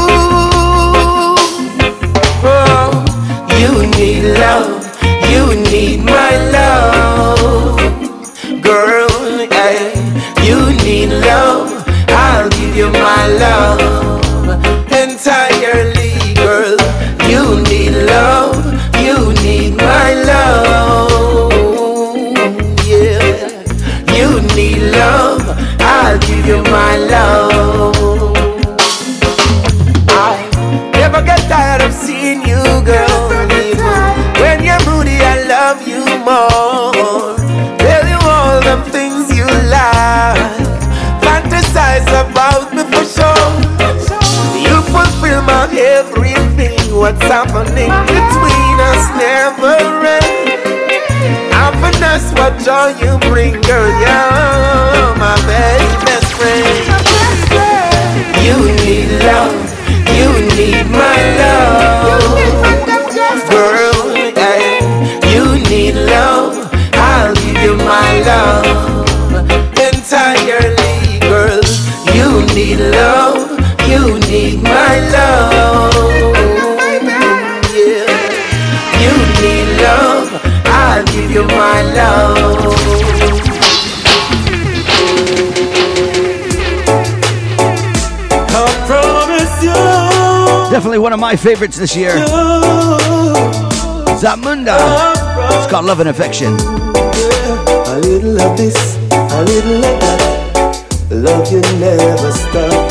Oh, you need love, you need my love, girl. Hey, you need love, I'll give you my love entirely, girl. You need love, you need my love. You need love, I'll give you my love. I never get tired of seeing you, girl. When you're moody, I love you more. Tell you all the things you like, fantasize about me for sure. You fulfill my everything. What's happening between us never ends. Happiness, what joy you bring, girl. You're my best, best friend. You need love, you need my love, girl. Hey, you need love, I'll give you my love entirely, girl. You need love, you need my love. Yeah, you need love, I'll give you my love. I promise you. Definitely one of my favorites this year. Zamunda. It's called Love and Affection. A little of this, a little of that. Love you never stop.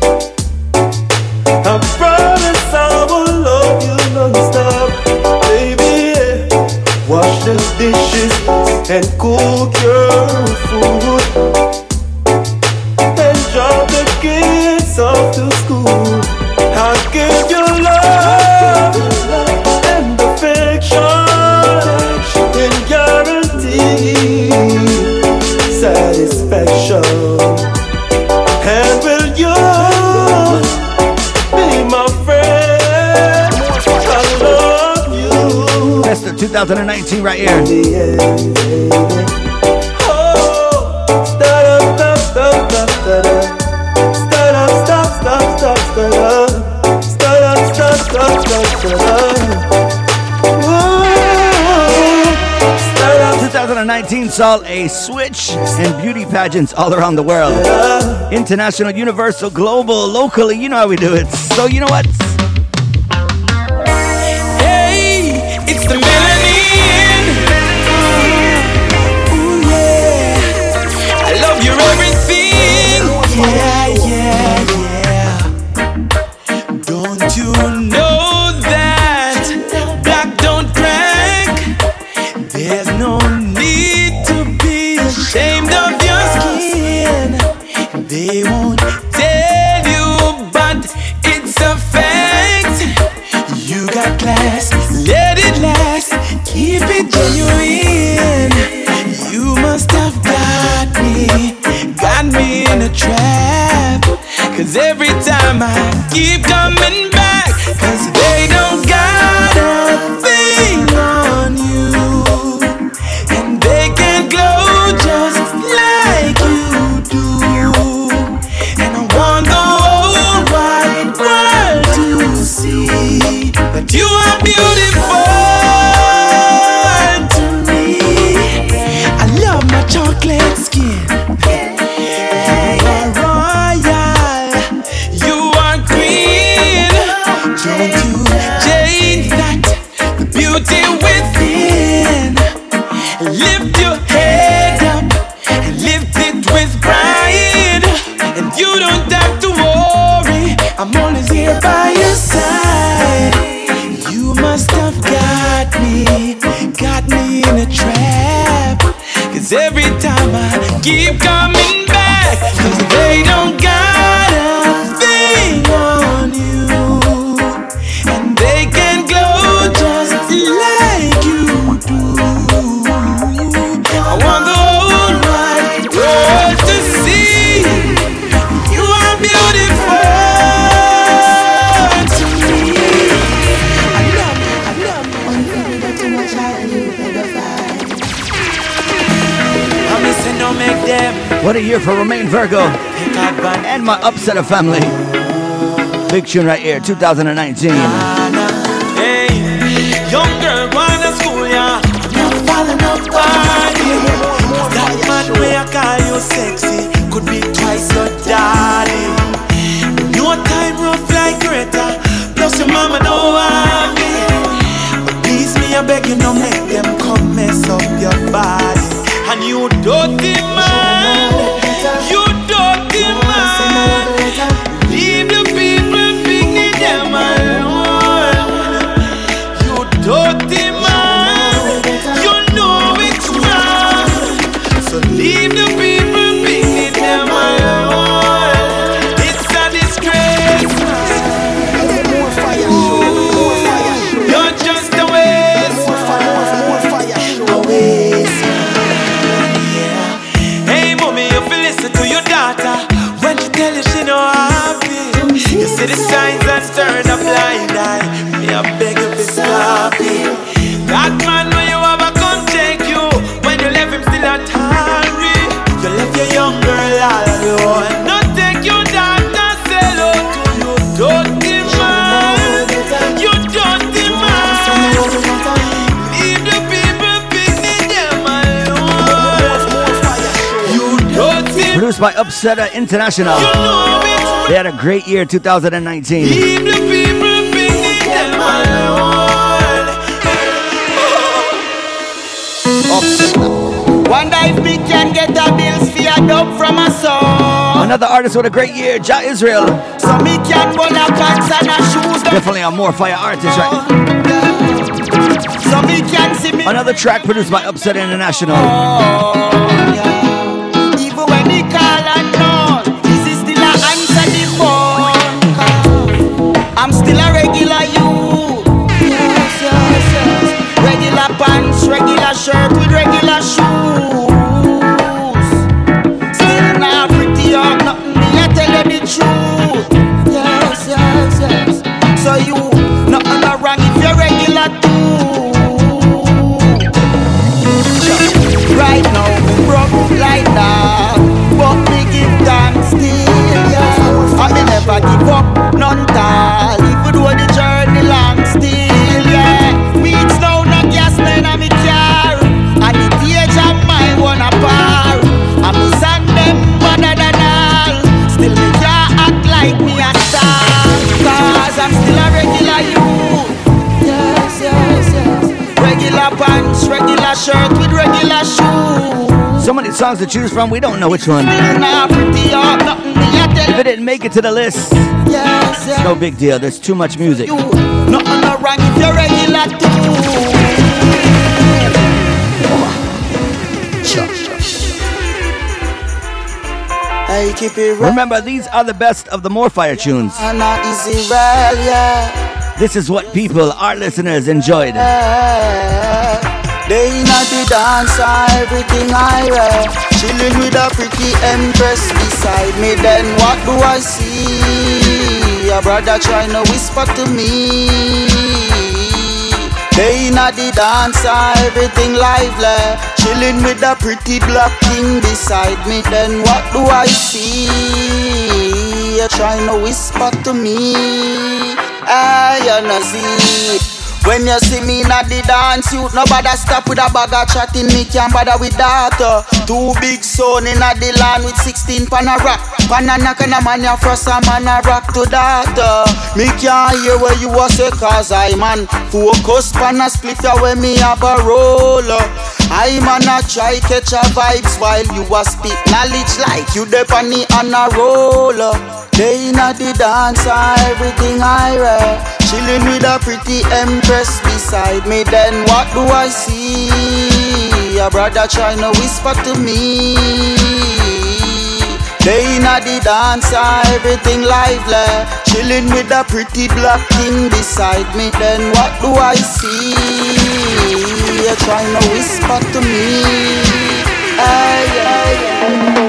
I promise I will love you non-stop, baby. Yeah. Wash the dishes and cook your food, and drop the kids off to school. I'll give you love and affection and guarantee satisfaction. And will you be my friend? I love you. Best of two thousand nineteen right here. Oh, stop, stop, stop, stop, stop. Stop, stop, stop, stop, stop. Stop, stop, stop, stop, stop. two thousand nineteen saw a switch in beauty pageants all around the world. International, universal, global, locally, you know how we do it. So you know what? Hey, it's the melanin. Ooh, yeah. I love your everything. Yeah, yeah, yeah. Don't you know that black don't crack? There's no need to be ashamed of your skin. They won't tell you, but it's a fact. You got class, let it last, keep it genuine. You must have got me, got me in a trap. Cause every time I keep coming back, cause they don't got a thing on you. And they can glow just like you do. And I want the whole wide world to see that you are beautiful to me. I love my chocolate skin. You are royal, you are queen. Don't you change that, the beauty within. Lift your head up and lift it with pride. And you don't have to worry, I'm always here by your side. You must have got me, got me in a trap. Cause every time I keep coming back, cause they don't got a thing on you. And they can glow just like you do. I want the whole wide world to see you are beautiful to me. I love you, I love you. I'm missing, don't make them. What a year for Romain Virgo and my Upsetter family. Big tune right here, two thousand nineteen. Hey, young girl, wanna school ya? I'm not falling nobody. That man way I call you sexy could be twice your daddy. No time rough like Greta, plus your mama don't want me. But please me, I beg you, no make them come mess up your body. And you dirty man, you dirty man. Leave the people picnic them alone. You dirty man, you know it's wrong. So leave the people picnic them alone. It's a disgrace. You're just a waste. A waste. Hey mommy, you feel listen to your daughter when she tell you she no happy. You see the signs and turn a blind eye. Me I beg you to stop it. That man when you have a gun take you, when you left him still a tarry. You left your young girl all alone. Not take your daughter, sell out to you dirty man. You dirty man. Leave the people picnic them alone. You dirty. Produced by Upsetter International. They had a great year, two thousand nineteen. Leave the people picnic them alone. Upsetter. Wonder if me can get a bills for a dub from a song. Another artist with a great year, Ja Israel. So me can burn a pants and a shoes. Definitely a more fire artist, right? So me can see me. Another track produced by Upsetter International. Even when he call and known, is he still a answer the phone? I'm still a regular you. Yes, yes, yes. Regular pants, regular shirt with regular shoes. Still not pretty up, nothing me I tell you the truth. Yes, yes, yes. So you, nothing no wrong if you're regular too. Right now we broke like that, but me give thanks still, yeah. I me never give up, none tall, even though the journey long still, yeah. Weeds now no gas, man, I'm a car, and the regular shirt with regular shoes. So many songs to choose from, we don't know which one. If it didn't make it to the list, yes, it's no big deal. There's too much music. Nothing no wrong if you're regular too. I keep it right. Remember, these are the best of the More Fire tunes. This is what people, our listeners, enjoyed. They not the dancer, everything I read. Chilling with a pretty empress beside me. Then what do I see? A brother trying to whisper to me. They not the dancer, everything lively. Chilling with a pretty black king beside me. Then what do I see? You're trying to whisper to me. I wanna see. When you see me in the dance, you nobody stop with a bag of chatting. Me can't bother with that. Uh. Two big son in the land with sixteen pan a rock. Pan a knock and a man ya frost a man a rock to that. Uh. Me can't hear where you was say cause I man focus pan a split away me have a roll. Uh. I man a try catch a vibes while you a speak knowledge like you dep on the on a roll. Uh. They not the dancer, everything I read. Chilling with a pretty empress beside me. Then what do I see? A brother trying to whisper to me. They not the dancer, everything lively. Chilling with a pretty black king beside me. Then what do I see? You're trying to whisper to me. Ay, ay, ay.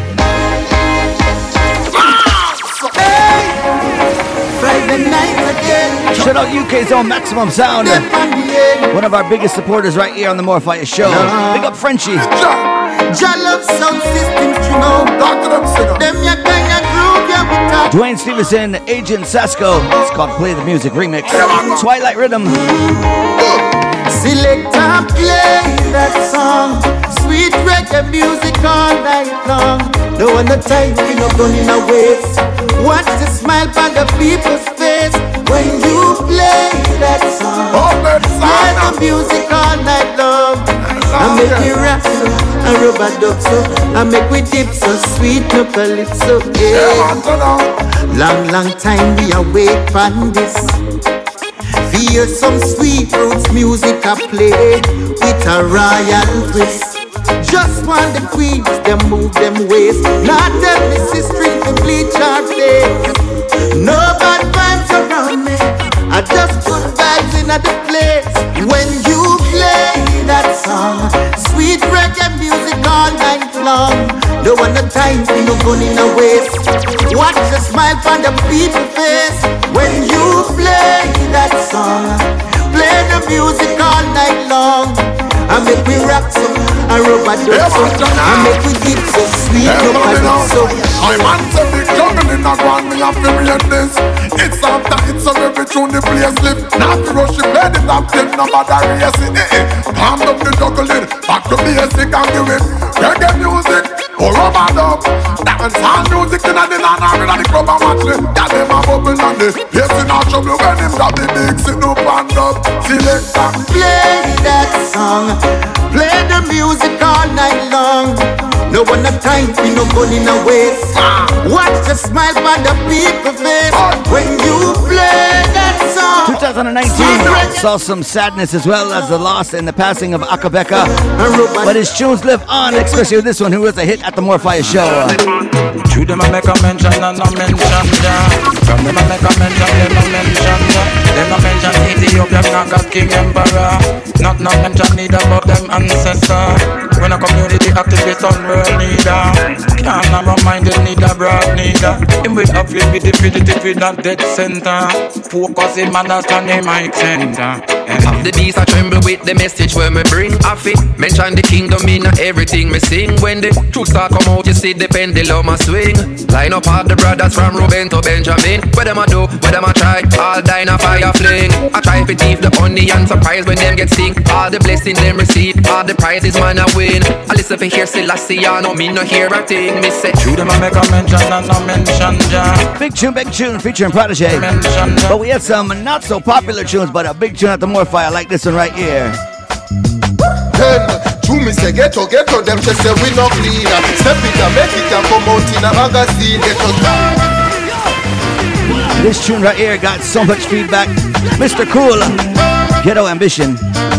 Shout out U K's own Maximum Sound, one of our biggest supporters right here on the More Fire Show. Big up Frenchie. Dwayne Stevenson, Agent Sasko. It's called Play the Music Remix. Twilight Rhythm. Select and play that song. Sweet reggae music all night long. No one no time, we no gun in a waste. Watch the smile on the people's face when you play that song. Play the music all night long. I make it rap so, I rub a dub so, I make we dip so sweet, no calypso. Yeah. Long, long time we await for this. Hear some sweet roots music I play with a royal twist. Just want the queens, them move them ways. Not every sister to bleach our face. No bad vibes around me. I just put vibes in at the place. When you play that song, sweet reggae music all night long. No one no time, no gun in a waste. Watch the smile on the people's face. When you play that song, play the music all night long. I make me rock so, I rub a dub so, I make we dip so sweet, no panic so. I man say big jungle in a ground, me have to read this. It's after it's a every tune the place live. Not to rush the bed, it's up till no matter race it. Eh eh, palm up the juggling, back to basic and give it. Reggae music, or rubber dub. Dance and music in a the land and in the club and watch it. Got them a bubble and the place in a trouble when him got the big sit up and up. Select and play that song. Play the music all night long. No one no time, we no gun in a waste. Watch the smile on the people's face when you play that song. twenty nineteen saw some sadness as well as the loss and the passing of Akabeka. But his tunes live on, especially with this one, who was a hit at the More Fire Show. To them I make a mention and a mention, yeah. From them I make a mention, them a mention, yeah. Them a mention Ethiopia, Naga King Emperor. Not no mention neither about them ancestor. When a community activist on world neither. Can't have a mind, they need a broad neither. Him with a flip with the fidget with a dead center. Focus him understand the mic center. Half the beast I tremble with the message when we bring off it. Mention the kingdom in everything me sing. When the truth start come out, you see the pendulum a swing. Line up all the brothers from Reuben to Benjamin. What them a do, what them a try, all die in a fire fling. I try to thief the honey and surprise when them get sting. All the blessings them receive, all the prizes man a win. I listen for hear Selassie, I know me no hear a thing. Me say to them I make a mention and a mention, yeah. Big tune, big tune featuring Protege. But we had some not so popular tunes, but a big tune at the More Fire like this one right here. Good. me say ghetto, ghetto, them just say we no cleaner. Step it and make it and come out in a magazine. Ghetto. This tune right here got so much feedback. Mister Cool, Ghetto Ambition.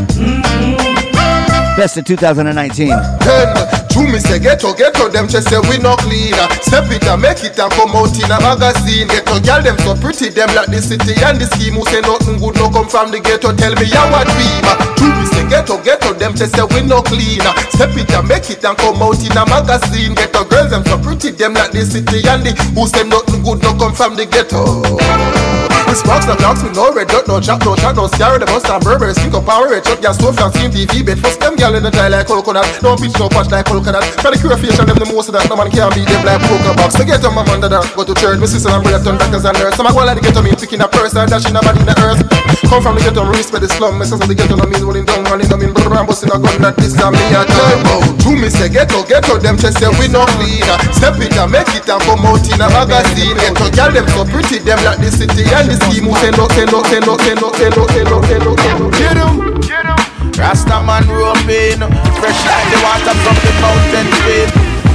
Best of two thousand nineteen. To me say ghetto, ghetto, them just say we no cleaner. Step it and make it and come out in a magazine. Ghetto girl, them so pretty, them like the city and the scheme. Who say nothing good no come from the ghetto, tell me how what we ma. To me say ghetto, ghetto, them just say we no cleaner. Step it and make it and come out in a magazine. Ghetto girls, them so pretty, them like the city and the who say nothing good no come from the ghetto. We sparks no clocks, we no red dot, no chat, no chat, no scare. The bust and Berbers, think of power, red shot, gas, stove, and steam T V. Bed first them girl in the dry like coconut. No bitch, no patch like coconut. Try to cure fish and them the most of that. No man can't beat them like poker box. They get on my under that. Go to church, my sister and brother turn doctors and nurse. Some I go like the ghetto mean picking a purse and dashing a body in the earth. Come from the ghetto, respect the slum. My sister the ghetto no mean rolling down, running no mean brother and busting a gun that this and me a turbo. To me say ghetto, ghetto, them just say we no cleaner. Step it and make it and come out in a magazine. Ghetto girl, them so pretty, them like the city and the scheme. Who say no, say no, say no, say no, say no, say no, say no, say no. Get him, get him. Rasta man roping, fresh like the water from the mountain stream.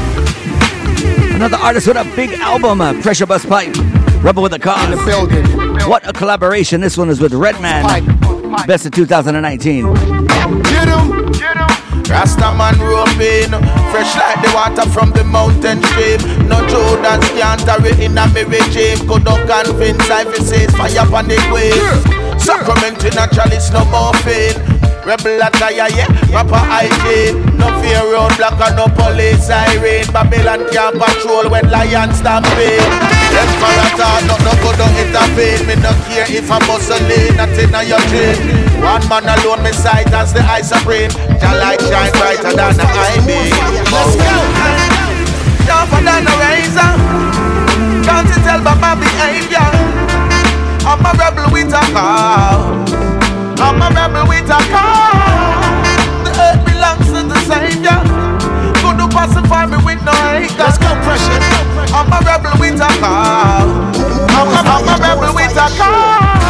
Another artist with a big album, uh, Pressure Bus Pipe, Rebel with a Cause. In the building. What a collaboration! This one is with Redman. Pipe. Best of two thousand nineteen. Get him, get him. Rasta man roping, fresh like the water from the mountain stream. No Jordan can't carry in a me regime. Could not convince I fi says fire upon the wave. Sacrament naturally it's no morphine. Rebel attire, yeah, proper hygiene. No fear road block and no police siren. Babylon can't patrol when lions stampede. Let's marathon, no no go don't intervene. Me no care if I'm muscling, nothing on your dream. One man alone, me sight as the eye supreme. Your light shine brighter than the eye beam. Let's go. Tougher than a razor. Can't you tell by my behavior? I'm a rebel with a cause. I'm a rebel with a cause. The earth belongs to the Savior. Good to pacify me with no hate. Let's go, precious. I'm a rebel with a cause. I'm a, I'm a rebel with a cause.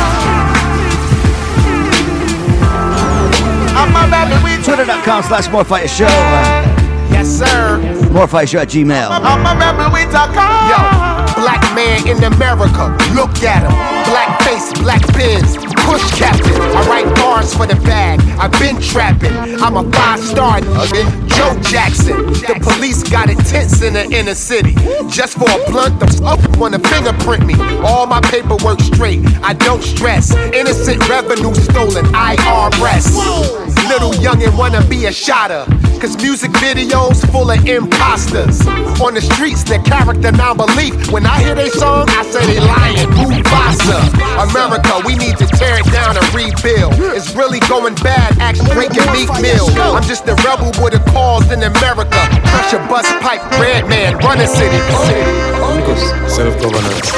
I'm a rebel with a cause. Twitter.com slash Morefire Show. Yes, sir. Morefire Show at Gmail. I'm a rebel with a cause. Yo, black man in America. Look at him. Black face, black pins. Push captain, I write bars for the bag. I've been trapping, I'm a five star again. Joe Jackson, the police got it tense in the inner city. Just for a blunt, the up wanna fingerprint me. All my paperwork straight, I don't stress. Innocent revenue stolen, I R S. Little youngin' wanna be a shotter. Cause music videos full of imposters. On the streets, their character non-belief. When I hear they song, I say they lying. Mufasa. America, we need to tear it down and rebuild. It's really going bad, ask Drake and Meek Mill. I'm just a rebel with a cause in America. Pressure bus pipe, Redman, run a city. Self-governance.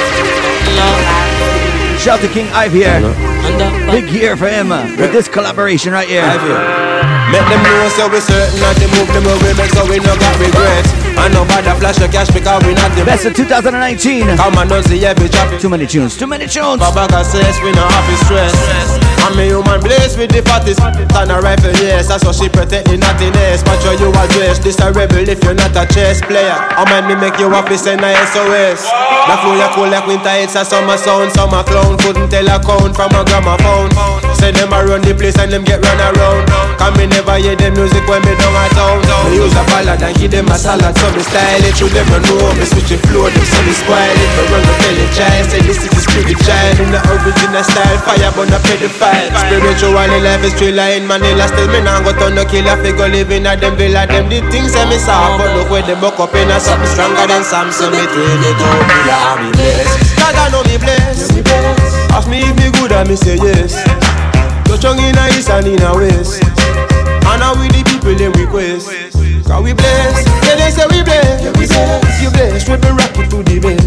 Shout to King Ive here. Big year for him uh, with this collaboration right here. Make them know so we certain that they move them away, make so we no got regrets. And nobody flash the cash because we not the best of two thousand nineteen. Come on, don't see every drop. Too many tunes, too many tunes. Babaka says we no have to stress. I'm a human blessed with the fattest. And a rifle, yes, that's what she protect the nothingness. But you address this a rebel if you're not a chess player. I might me make you happy, send a S O S. The flow you cool like winter, it's a summer sound. Summer clown couldn't tell a count from a gramophone. Say them a run the place and them get run around. Come me never hear them music when me down a town. Me use a ballad and give them a salad. So me style it, you them no know. Me switch the flow, them so me spoil it. Me run the belly child, say this is the spirit child. In the original style, fire burn a pedophile. Spiritually life is true line, Manila still me nah go turn no killer. Figure living at them villa, them the things say me soft. But look where them buck up in a something stronger than Samson. Me really go me la me blessed. God I know me blessed. Ask me if me good and me say yes. Touch on in a east and in a west. And now we the people them request. Cause we blessed, yeah they say we blessed. Yeah we say, if you blessed, we be rock to the best.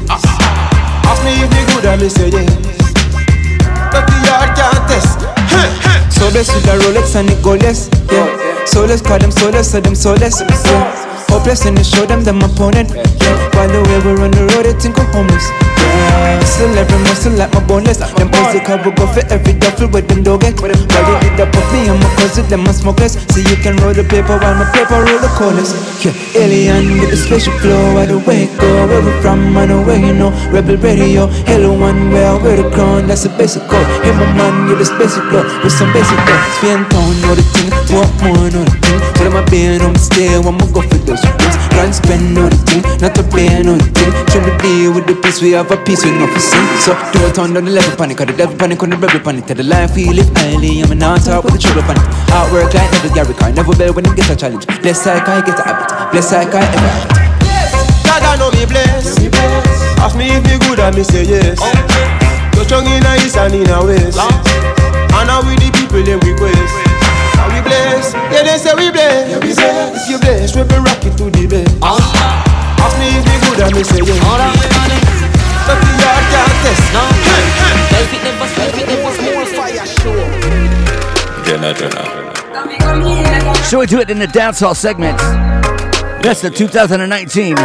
Ask me if me good and me say yes. But the yard can't test. So so blessed with a Rolex and it go less, yeah. Soulless, call them soulless, so them soulless, yeah. Hopeless and they show them them opponent, yeah. While the way we run the road, they think I'm homeless, yeah. Still every muscle like my boneless. Them pussy car will go for every duffel with them dog it. While they did up with me and my cousin, them a smokeless. So you can roll the paper while my paper roll the coldest. Yeah, alien with the special flow, where the way go, where we from, I know where you know. Rebel radio, hello one, where I wear the crown, that's a basic code. Hey my man, you the basic flow, with some basic flow. Spin town, know the thing, what more, know the thing. But I'm a being on the stair, when we go for those things. Run, spend, know the thing, not a bear, know the thing. Should we deal with the peace, we have a peace, we know for sin. So do it on the level panic, or the devil panic on the rebel panic. Tell the life we live highly, I'm not talk with the trouble panic. Outwork like never Gary Car, never bell when it gets a challenge. Bless like I get a habit, bless like I ever have it. God I know me bless. Ask me if me good and me say yes. Touch on in a east and in a west. And now with the people them request. Now we bless, yeah they say we bless. Yeah, we bless. If you bless, we be rocking to the bed. Ask me if me good and me say yes. But the yard can't test. No, Life it never, life it never more fire show. Jenna, Jenna. So we do it in the dancehall segment. Best of two thousand nineteen.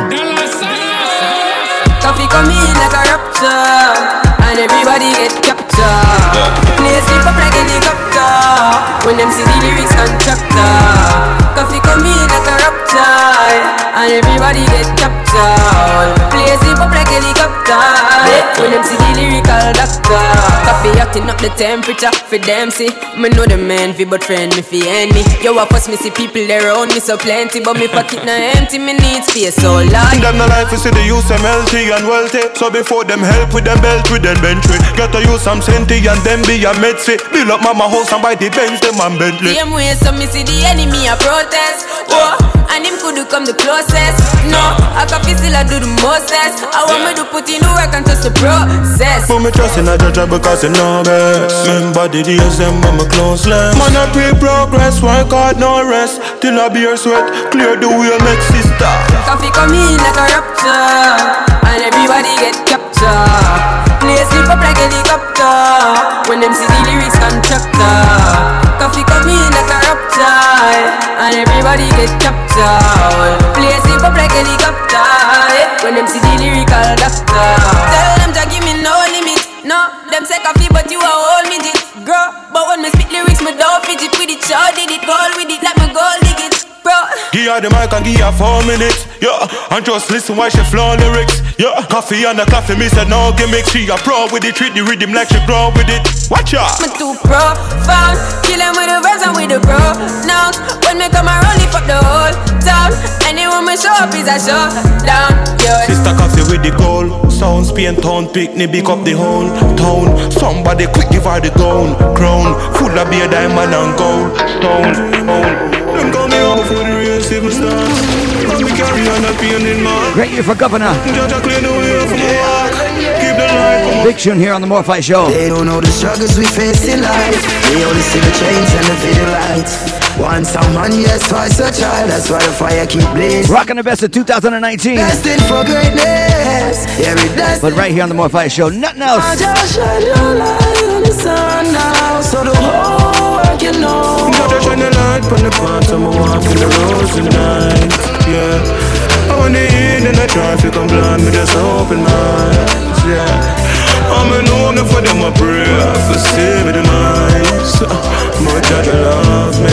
Coffee come in like a raptor, and everybody get captured. Play sleep up like a helicopter, when them see the lyrics contractor. Coffee come in like a raptor, and everybody get captured. Play sleep up like a helicopter, when them see the lyrical doctor. Coffee acting up the temperature for them see. Me know the man fi but friend me fi enemy. Yo I first me see people there around me so plenty, but me pocket na empty, me need space so large. Them no life is see the use them healthy and wealthy. So before them help with them belt with them bench. Get to use some senti and them be a medsi. Build up mama house and buy the Benz them and Bentley. Same way so me see the enemy a protest. Oh, and him could come the closest. No, I can feel still I do the mostest. I want me to put in the work and trust the process. Put me trust in a judge because you know best. Remember the days them when me close less. Man I pray progress, work hard no rest. Till I beer sweat, clear the way make sister. Coffee come in like a raptor, and everybody get captured. Play sleep up like a helicopter, when them see the lyrics contractor. Coffee come in like a raptor, and everybody get captured. Play sleep up like a helicopter, when them see the lyrical doctor. Tell them to give me no limit. No, them say coffee but you a whole midget. Girl, but when me spit lyrics me don't fidget with it. Sure did it, call with it like me gold dig it. Bro, give her the mic and give her four minutes. Yeah, and just listen while she flow lyrics. Yeah, coffee and the coffee, me said no gimmick. She a pro with it, treat the rhythm like she grow with it. Watch out. Me too profound, kill them with the verbs and with the pronouns. When me come around, lift up the whole town. Anyone me show up is a showdown. Yeah. Sister coffee with the gold sound, Spain town, picnic, big up the whole town. Somebody quick give her the gold crown, full of beer, diamond and gold stone. Them call me over for the real civil stars. Let me carry on that pain in my. Great year for Governor. Judge a clean the way for my walk. Keep the light for my. Big tune here on the More Fight Show. They don't know the struggles we face in life. They only see the chains and the video lights. Once a man, yes, twice a child. That's why the fire keep blazing. Rocking the best of two thousand nineteen. Destined for greatness. Every destined. But right here on the More Fight Show, nothing else. I just shine your light on the sun now, so the whole world you know. Just shine the light on the path, I'm walking the roads tonight. Yeah, I want to eat in the traffic, I'm blind, me just open my eyes. Yeah, I'm an owner for them, I pray for saving the minds. My judge love me,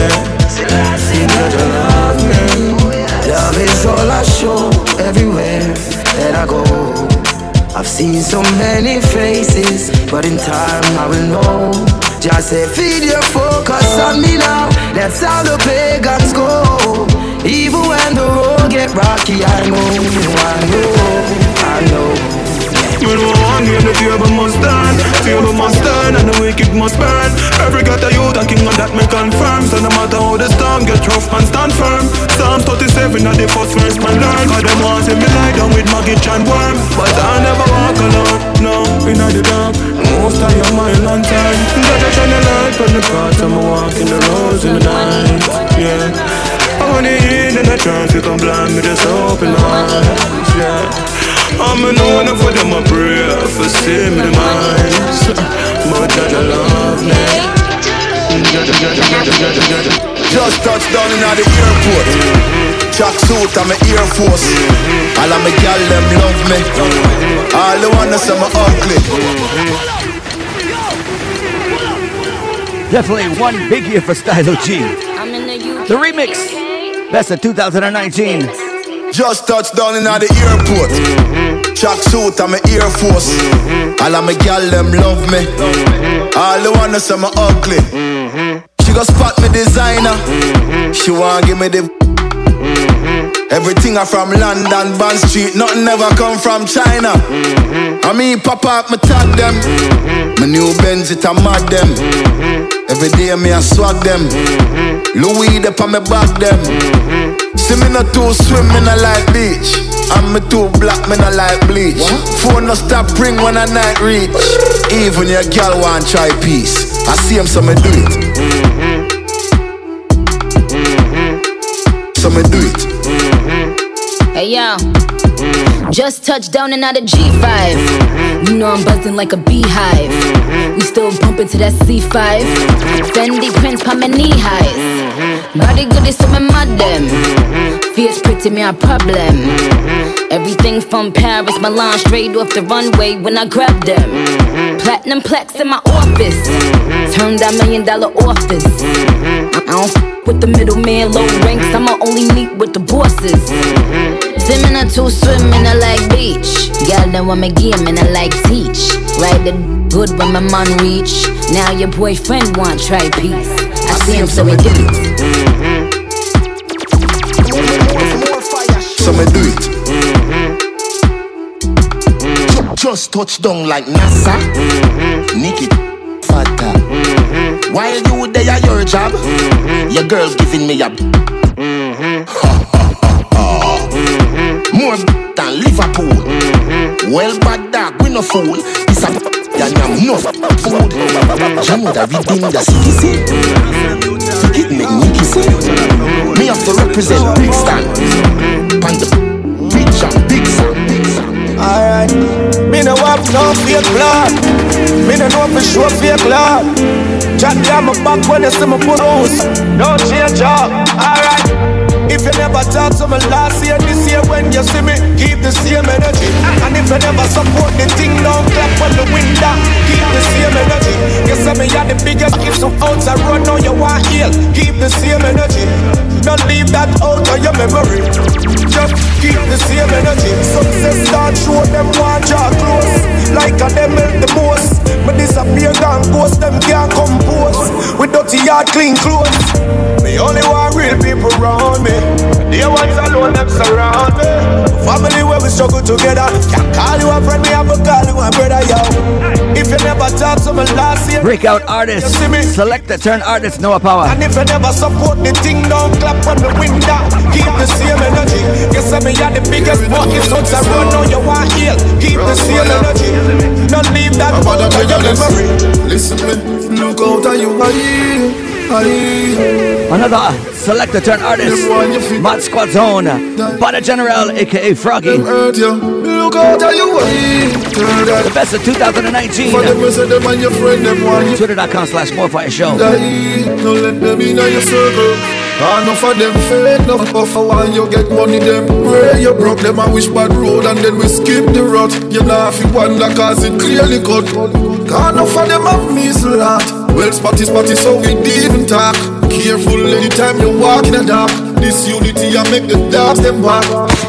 judge love me. Love is all I show everywhere that I go. I've seen so many faces, but in time I will know. Just say feed your focus on me now. That's how the pagans go. Even when the road get rocky, I know, I know, I know. We don't want game, the table must stand. Table must stand and the wicked must burn. Every got a youth, a king of that me confirm. So no matter how the storm get rough and stand firm. Psalms thirty-seven at the first verse man learn. Cause them want see me lie down with maggot and worm. But I never walk alone, no, in the dark. Most of your mind on time. But I shine the light from the path, I'm walking the roads in the night. Yeah, I wanna eat in the traffic, I'm blind, me just open my eyes. Yeah, I'm an owner for them, I pray for save me the minds. But Judge love me, Just touched down in the airport. Track suit and my Air Force. All of my gal them love me. All the wanna say me ugly. Definitely one big year for Stylo G. The remix, best of two thousand nineteen. Just touched down in the airport. Track suit and my Air Force. All of my gal them love me. All the wanna say me ugly. She go spot me designer. She want give me the. Everything I from London, Bond Street. Nothing never come from China. I mean pop up, me tag them. My new Benz it a mad them. Every day me a swag them. Louis de pa me back them. See me not too swim, me not like beach. And me too black, me not like bleach. Phone no stop ring when a night reach. Even your girl want try peace. I see him so me do it. So me do it. Hey yo, just touched down and out of G five. You know I'm buzzing like a beehive. We still bumping to that C five. Fendi prints pa my knee highs. Body good is so me mad them. Fierce pretty me a problem. Everything from Paris, Milan, straight off the runway when I grab them. Platinum plaques in my office. Turn that million dollar office. I don't f with the middleman, low ranks. I'ma only meet with the bosses. Swimming or two swimming, I like beach. Y'all know I'm a game and I like teach. Ride it good when my man reach. Now your boyfriend want try peace. I see him so he do it. So me do it. Just touch down like NASA. Nikki Fata. While you there at your job, your girl giving me a more than Liverpool. Well, bad dog, we no fool. It's a and I'm no food. You know that we dim the city. It make me kiss it. Me have to represent big stand. And the big jam, big sound. Alright, me no have no fake blood. Me no know for sure fake blood. Chat down my back when you see me put house. Don't change up, alright. If you never talk to me last year, this year when you see me, keep the same energy. And if you never support the thing, don't clap on the window, keep the same energy. You say me are the biggest, if some outside road, now you want heal, keep the same energy. Don't leave that out of your memory. Just keep the same energy. Success start show them one jaw close. Like a them help the most. But disappear gone ghost, them can't compose. With dirty yard clean clothes. Me only want real people around me. The ones alone them surround me. Family where we struggle together. Can't call you a friend, me have to call you a brother, yo. If you never talk to me last year, breakout artist, select the turn artist, Noah Power. And if you never support the thing, don't clap on the window. Keep the same energy. You say me are the biggest bucket, so I run now you want heal. Keep the same energy. Don't leave that out of your memory. Listen me, look out at you, aye. Another select the turn artist, Mod Squad Zone, Butter General, aka Froggy. Look out at you, the best of two thousand nineteen. Twitter dot com slash Morefire Show. Don't let them in your circle. Enough of them fake, enough of a while you get money them. Where you broke them and wish bad road and then we skip the road. You know if you wonder cause it clearly cut. Enough of them have measles lot. Well spotty spotty so we didn't talk. Careful anytime you walk in the dark. This unity I make the dogs them back.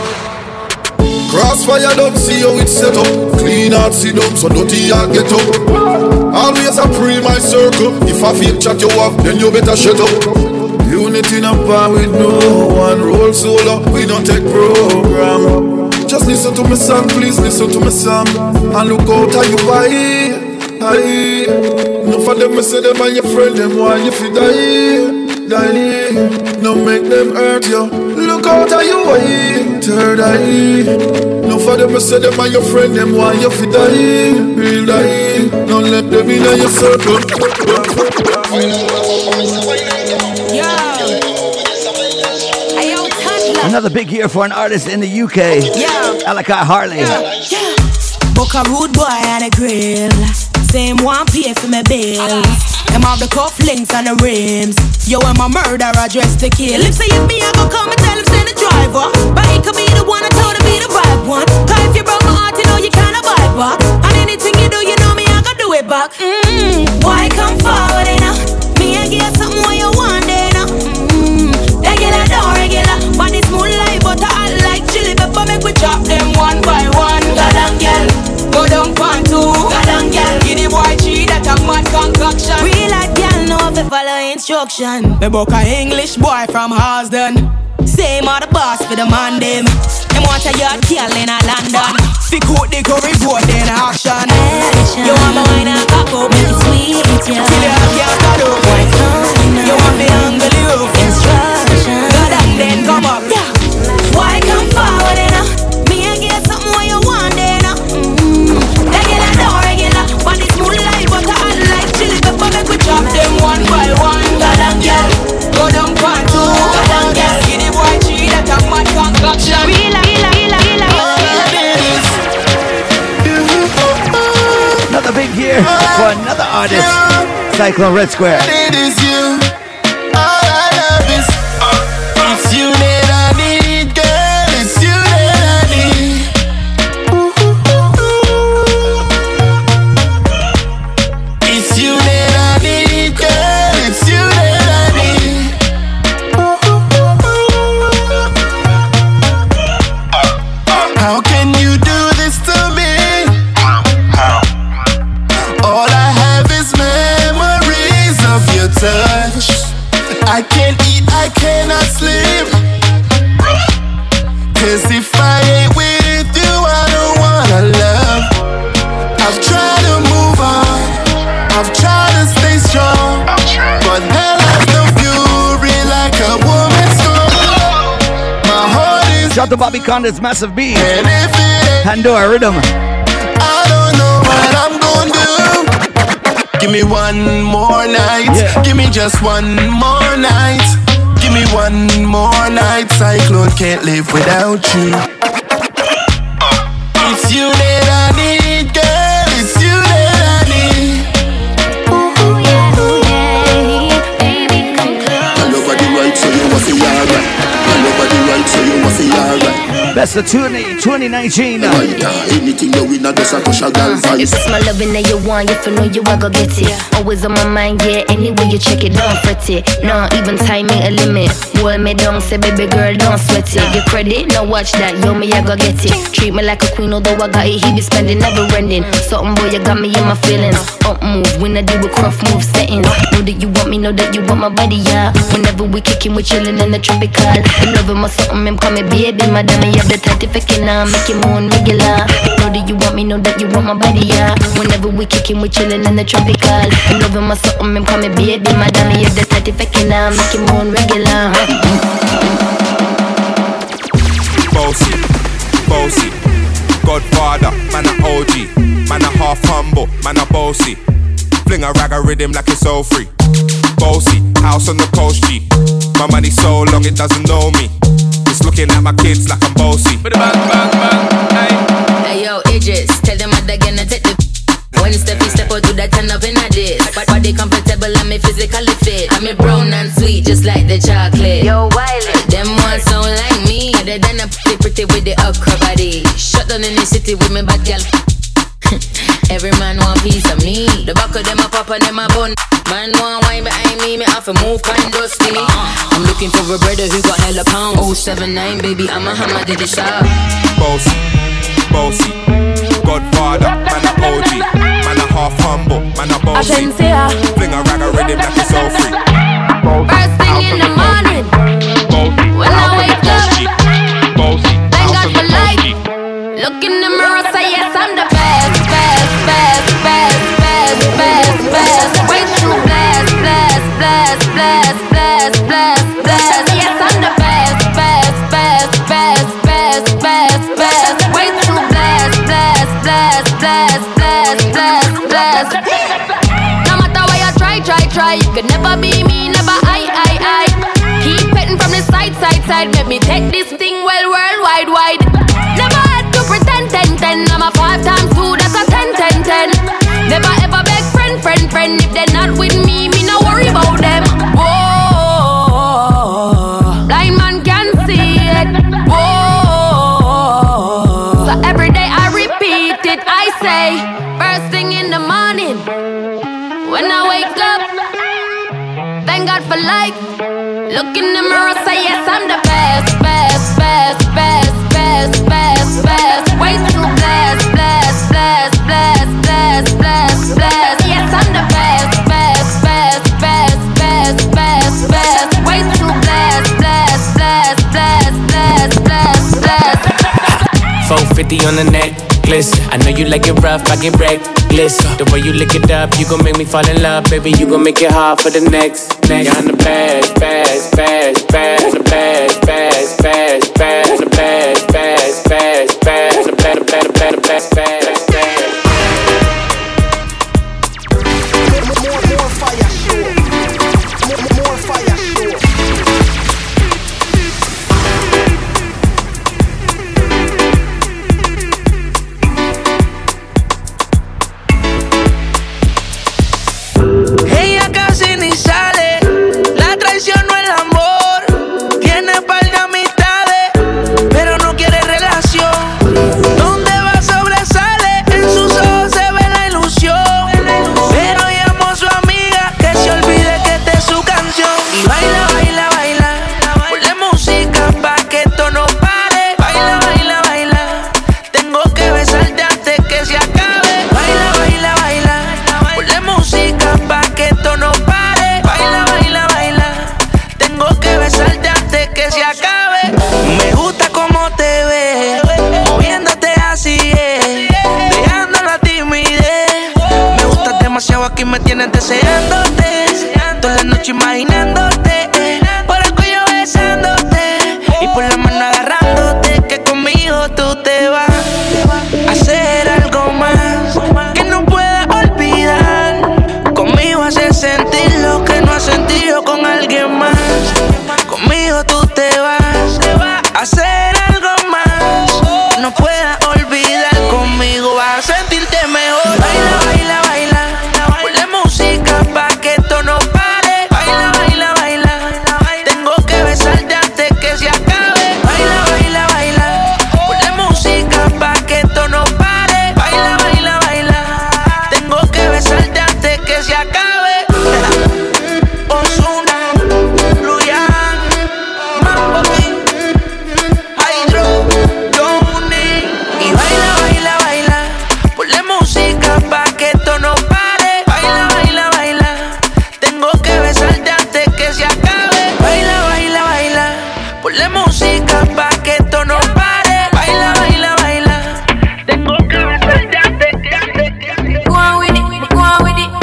Crossfire don't see how it's set up. Clean out sit down so dirty I get up. Always a pre my circle. If I feel chat you off then you better shut up. Unity not power with no one. Roll solo, we don't take program. Just listen to my song, please listen to my song. And look out how you buy. Aye. No for them, I say them and your friend, them want you fi die. Die. No make them hurt you. Look out how you buy. Third eye. No for them, I say them and your friend, them want you fi die. Real die. Don't let them in your circle. Another big year for an artist in the U K. Yeah. Alakai Harley. Yeah. Yeah. Book a rude boy and a grill. Same one pay for my bill. Them have the cufflinks and the rims. Yo, I'm a murderer dressed to kill. If say if me, I go come and tell him send the driver. But he could be the one I told him be the right one. Cause if you broke my heart, you know you can't abide back. And anything you do, you know me, I gotta do it back. Mmm, why come forward enough? Me, I get something what you want, then. Mmm, regular, don't regular. But it's moonlight, but I like chili pepper. Make we chop them one by one. Go down, girl. Go down, pan two. Go down, girl. Give the boy tree that a mad concoction. Real life, girl, know if you follow instruction. Me book a English boy from Halsden. Same are the boss for the man, them. Them want a yard girl in a London. Stick out the curry board in action. You want my wine and cock up. Make it sweet, yeah. Till you can't start up. You want me angle the roof. Instruction. Go down, then come up. Yeah. Why come forward enough? Me I get something what you want, then. Mm-hmm. Regular, don't regular. But it's moonlight, but I like chili pepper. Make we chop them one by one. Go down, girl. Go down, part two. Go down, girl. Give the boy tree that a mad concoction. Real, real, real, real, real. Another big year for another artist. Cyclone Red Square. It is you. All I love is it's you that I need, girl. It's you that I need. It's you that I need, girl. It's you that I need. How can you do this to me? All I have is memories of your touch. I can't eat, I cannot sleep. Cause if I ain't with you, I don't wanna love. I've tried to move on, I've tried to stay strong, but hell has no fury like a woman's soul. My heart is Shout to Bobby Conda's Massive B. and if it Pandora Rhythm. I don't know what I'm gonna do. Give me one more night. Yeah. Give me just one more night. Give me one more night. Cyclone can't live without you. It's you that I need, girl. It's you that I need. Ooh, yeah, ooh, yeah. Baby, come close. I love the right, so you must be alright. I love the right, so you must be alright. Best of twenty nineteen. Anything you win, I just a push a girl vibes. If it's my loving that you want, if you know you, I go get it. Always on my mind, yeah. Anyway you check it, don't fret it. No, even timing a limit. Hold me down, say baby girl, don't sweat it. Get credit, now watch that, yo me, I go get it. Treat me like a queen, although I got it, he be spending, never ending. Something boy, you got me in my feelings. Up move, when I do a cruff move settings. Know that you want me, know that you want my body, yeah. Whenever we kicking, we chilling in the tropical. I'm loving my something, I'm coming, baby, madam, you have the tight faking, I'm making moon regular. Know that you want me, know that you want my body, yeah. Whenever we kicking, we chilling in the tropical. I'm loving my something, I'm coming, baby, madam, you have the tight faking, I'm making moon regular. Bossy, bossy, Godfather, man a O G, man a half humble, man a bossy. Fling a rag a rhythm like it's all free. Bossy, house on the coast G. My money so long it doesn't know me. It's looking at my kids like I'm bossy. Bang, bang, bang, hey. Hey yo, Idris, tell them what they're gonna take the. When step you step out, do that turn up in a dish. Body comfortable and me physically fit. I'm a brown and sweet, just like the chocolate. Yo, Wiley, them ones sound like me. Other than a pretty pretty with the okra body. Shut down in the city with me bad girl. Every man want piece of me. The back of them a pop and them a bun. Man want wine behind me, me have to move kind dusty. I'm looking for a brother who got hella pounds. oh seven nine, baby, I'm a hammer, did it sharp. Bossy, bossy, Godfather, man a O G, man a half humble, man a bossy. Fling a rag a rhythm like it's all free. First thing in the morning, when I wake up, thank God for life. Look in the mirror, say yes, I'm the best, best, best, best, best, best, best. Way too blessed, blessed, blessed, blessed, blessed, blessed, blessed. Yes, I'm the best, best, best, best, best, best, best. Way too blessed, blessed, blessed, blessed, blessed, blessed, blessed. No matter what you try, try, try, you could never be me, never I, I, I. Keep petting from the side, side, side. Let me take this thing well, worldwide, wide. Never had to pretend, ten, ten. I'm a five times two, that's a ten, ten, ten. Never ever beg friend, friend, friend, friend. If they're not with me, me no worry about them. Whoa, blind man can see it. Whoa, so every day I repeat it. I say, first thing in the morning, when I wake up, thank God for life. Look in the mirror, say yes, I'm the best, best, best, best, best, best, best. Way too blessed, blessed, blessed, blessed, blessed, blessed, blessed. Yes, I'm the best, best, best, best, best, best, best. Way too blessed, blessed, blessed, blessed, blessed, blessed, blessed. four fifty on the necklace. I know you like it rough, I get reckless. The way you lick it up, you gon' make me fall in love, baby. You gon' make it hard for the next. Next, I'm the best, best, best, best, the best, best, best, best, the best, best, best, best, the better, better, better, best, best, best. More, more fire show. More, more fire show. Ella casi ni sale, la traición no el amor. Tiene par de amistades, pero no quiere relación. Donde va sobresale, en sus ojos se ve la ilusión. Pero llamó a su amiga que se olvide que esta es su canción. Y baila, baila, baila, ponle música pa' que esto no pare. Baila, baila, baila, tengo que besarte antes que se acabe. Baila, baila, baila, ponle música pa' que esto no pare. Baila, baila, baila, tengo que besarte antes que se acabe. Me gusta cómo te ves, moviéndote así es, dejando la timidez. Me gustas demasiado, aquí me tienes deseándote, toda la noche imaginándote, por el cuello besándote y por la mano agarrándote. Que conmigo tú te vas a hacer algo más que no puedas olvidar. Conmigo haces sentir lo que no has sentido con alguien más. Conmigo tú te vas a hacer algo más que no puedas olvidar. Conmigo vas a sentirte mejor. Baila, baila, baila, ponle música pa' que esto no pare. Baila, baila, baila, tengo que besarte antes que se acabe. Baila, baila, baila, ponle música pa' que esto no pare. Baila, baila, baila, tengo que besarte antes que se acabe. Ozuna, Luyan, Mambo King, Hydro, Johnny. Y baila, baila, baila, ponle música pa' que esto no pare. Baila, baila, baila, tengo que besarte antes que se acabe. Baila, baila, baila, ponle música pa' que esto no pare. Baila, baila, baila, tengo que besarte antes que se acabe. Go on with it, go on with it.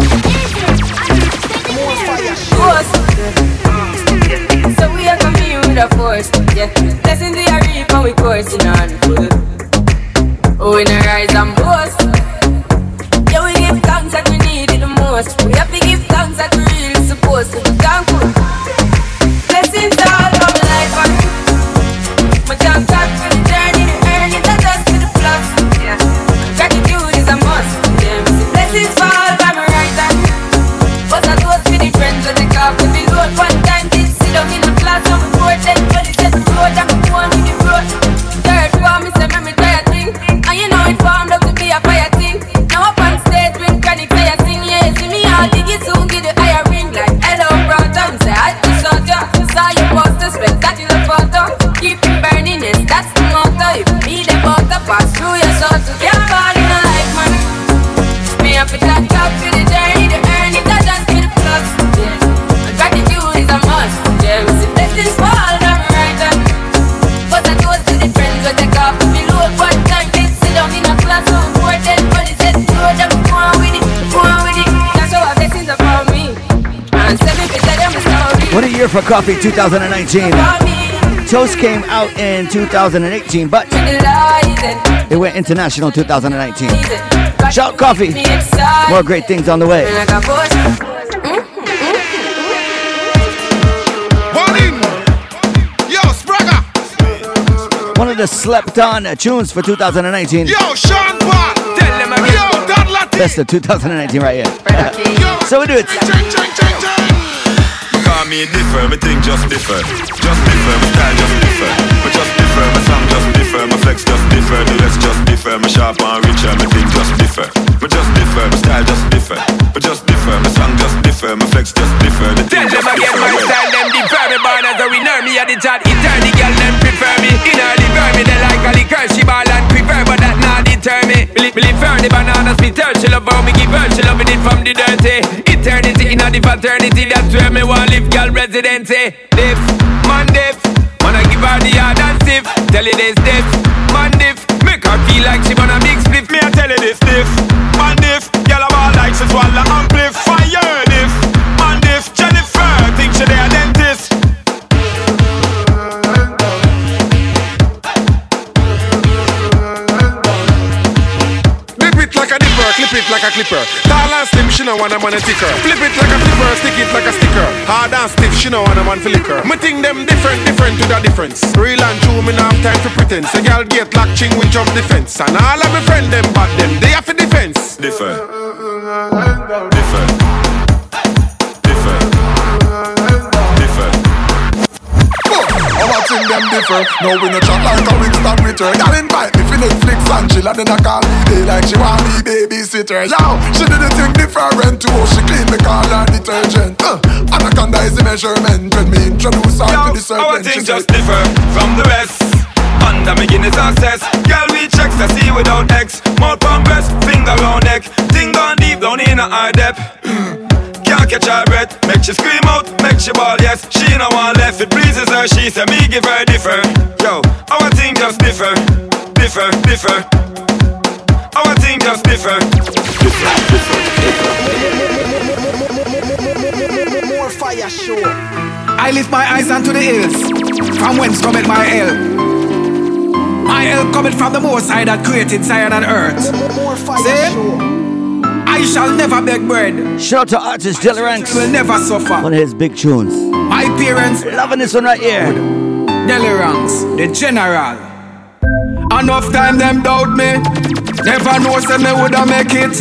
More fire show. Force. So we are coming with a force, yeah. Blessings we are reap and we coursing on full. Oh, we no rise and boast. Yeah, we give thanks that we need it the most. We have to give thanks that we really supposed to be thankful. Blessings all from life and my jump back for the journey, the earning, not just for the plus. Yeah, gratitude is a must. Yeah, we see blessings fall by my right hand. But I toast with the friends when they come to me road. One time did sit down in the class on the board. Then when they set the road, I'm going with the road. Third one, me say me try a thing. And you know it formed up to be a fire thing. Now up on stage when Chronic say I sing. Yeah, see me all dig it soon, get the higher ring. Like hello brother, me say I just saw ya. Saw your poster, spectacular photo. Keep it burning, yes, that's the motto. If me the butter pass through your soul, so get fall in a life, man. Me up with that top for the journey, the earning, that just for the plus. Yeah, and gratitude is a must. Yeah, we see blessings fall down my right hand. But I toast to the friends when they come to me load. One time they sit down in a class on board. Then when they set the road, I'm going with it, going with it. That's how our blessings are for me. And send me to tell them the story. What a year for coffee, two thousand nineteen. Toast came out in two thousand eighteen, but it went international two thousand nineteen. Shout Coffee. More great things on the way. Yo, Spragga. One of the slept on tunes for two thousand nineteen. Yo, Sean Paul. Tell them again. Yo, Don Latin. best of two thousand nineteen right here. So we do it. Call me differ, me think just differ. Just differ, my style just differ. Me just differ, my song just differ. My flex just differ, the rest just differ. My sharp and richer, me think just differ. Me just differ, my style just differ. Me just differ, my song just differ. My flex just differ, the thing just differ. Tell them again, my style them differ. Me born as a winner, me a the chat eater. The girl them prefer me. In her liver, me they like a liquor. She ball and prefer, but that not deter me. Me live her, the banana splitter. She love how me give her, she loving it from the dirty. Eternity in a the fraternity, that's where me want live, girl residency. Diff, man diff, man I give her the hard and stiff. Tell you this diff, man diff, make her feel like she want a big split. Me I tell you this diff, man diff, girl I want like she swallow amplifier diff, man diff, Jennifer, think she a dentist. Like a dipper, clip it like a clipper. Tall and slim, she no want a man a ticker. Flip it like a flipper, stick it like a sticker. Hard and stiff, she no want a man for liquor. Me think them different, different to the difference. Real and true, me no have time for pretense. A girl get locked ching with jump defense. And all of my friend them bad them, they have a defense. Differ. Differ. Differ. Differ. Our thing them differ. No we no chat like a Winston Ritter. Y'all invite me for Netflix and chill, and then I call me day like she want me babysitter. Yo, she did the thing different too. She clean me car like detergent. Uh, Anaconda is the measurement when me introduce her to the serpent. Our thing just differ from the rest. Under me Guinness access. Girl we checks to see without X. Mouth on breast, finger round neck. Thing gone deep down in a eye depth. Can't catch her breath, make she scream out, make she ball, yes. She no one left, it pleases her, she say me give her differ. Yo, our thing just differ, differ, differ. Our thing just differ, differ, differ, differ. More fire show. I lift my eyes unto the hills, from whence cometh my help. My help cometh from the Most High that created Zion and earth. More fire See? show. I shall never beg bread. Shout out to artist Jelly Ranks. Will never suffer. One of his big tunes. My parents loving this one right here. Jelly Ranks, the general. Enough time them doubt me. Never know say me woulda make it.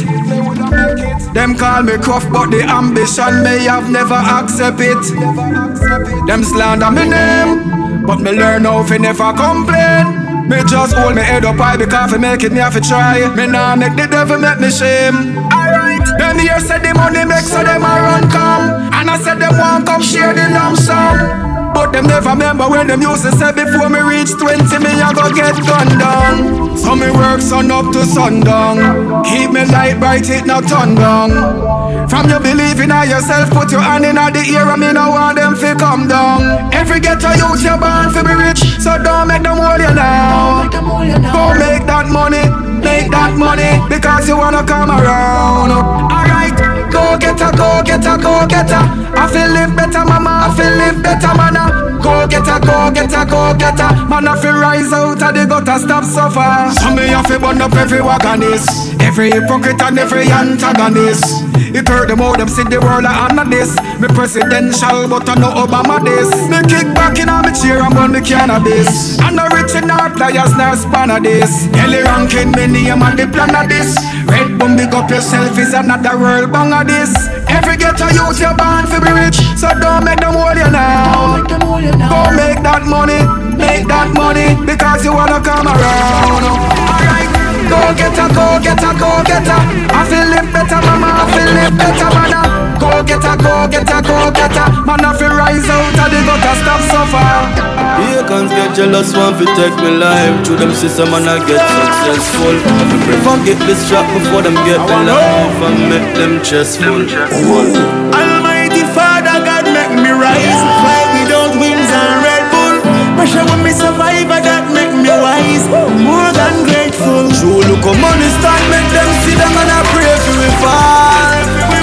Them call me rough, but the ambition me have never accept it. Them slander me name, but me learn how fi never complain. Me just hold me head up high because fi make it me have to try. Me nah make the devil make me shame. Alright, them here said the money make so them a run come, and I said them want come share the lump sum. But them never remember when them used to say before me reach twenty me I go get gunned down. So me work sun up to sundown, keep me light bright it not turn down. From you believing in yourself, put your hand in the air and me no want them fi come down. Every ghetto youth you born fi be rich, so don't make them hold you now. Go make that money, make that money, because you wanna come around. Alright, go get her, go get her, go get her. I feel live better mama, I feel live better man. Go get her, go get her, go get her. Man I feel rise out of the gutter, stop suffer. So me have to burn up every wagonist, every hypocrite and every antagonist. It hurt them how them see the world like under this. Me presidential but I know Obama this. Me kick back in on me chair and burn me cannabis. And no rich in our players nor spanner this. Ellie ranking me name and the plan of this. Red boom big up yourself is another world bang of this. Every ghetto youth you born fi be rich, so don't make them hold you now. Go make that money, make that money, because you wanna come around. Alright, go get her, go get her, go get her. I feel live better mama, I feel live better man. Go get her, go get her, go get her. Man I feel rise out of the gutter, stop suffer. Here comes get jealous, want to take me life. Through them system and I get successful. I prefer get this trap before them get me life and make them chestful. Almighty Father God make me rise, fly without wings and Red Bull. Pressure when me survive, God make me wise, more than grateful. True look how money start, make them see them and I pray for we fall.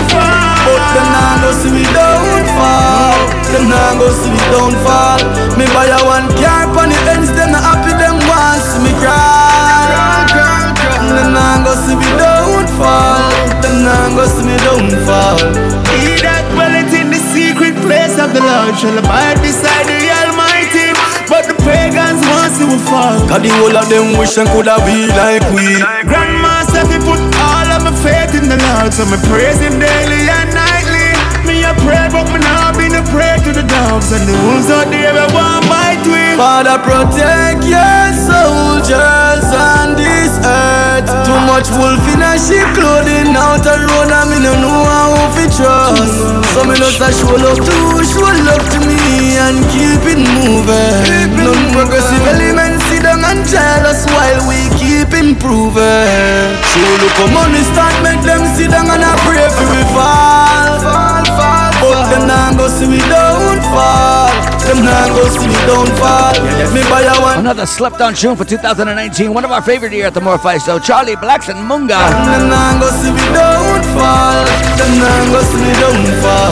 But them nah go see we downfall. Them nah go see we downfall. Me buy a one car on the ends, them not happy, them want see me cry. Them nah go see we downfall. Them nah go see me downfall. He that dwelleth in the secret place of the Lord shall abide beside the Almighty. But the pagans want to see we fall. Cause the whole of them wish them coulda be like we. Grandma want to put all of my faith in the Lord, so me praise Him daily and nightly. Me a pray, but me now been a pray to the dogs and the wolves out there that want bite we. Father, protect your soldiers on this earth. Too much wolf in a sheep clothing out the road, and me no know how to trust. So me just a show love to, show love to me and keep it moving. Non-progressive elements sit down and tell us while we keep improving. So look how money start make them sit down and I pray for we fall. Fall, fall, but them nah go see we don't fall. Them nah go see we don't fall. Me buy a one. Another slept on tune for two thousand nineteen. One of our favorite here at the More Fire Show. Charlie Blacks and Munga. Them nah go see we don't fall. Them nah go see we don't fall.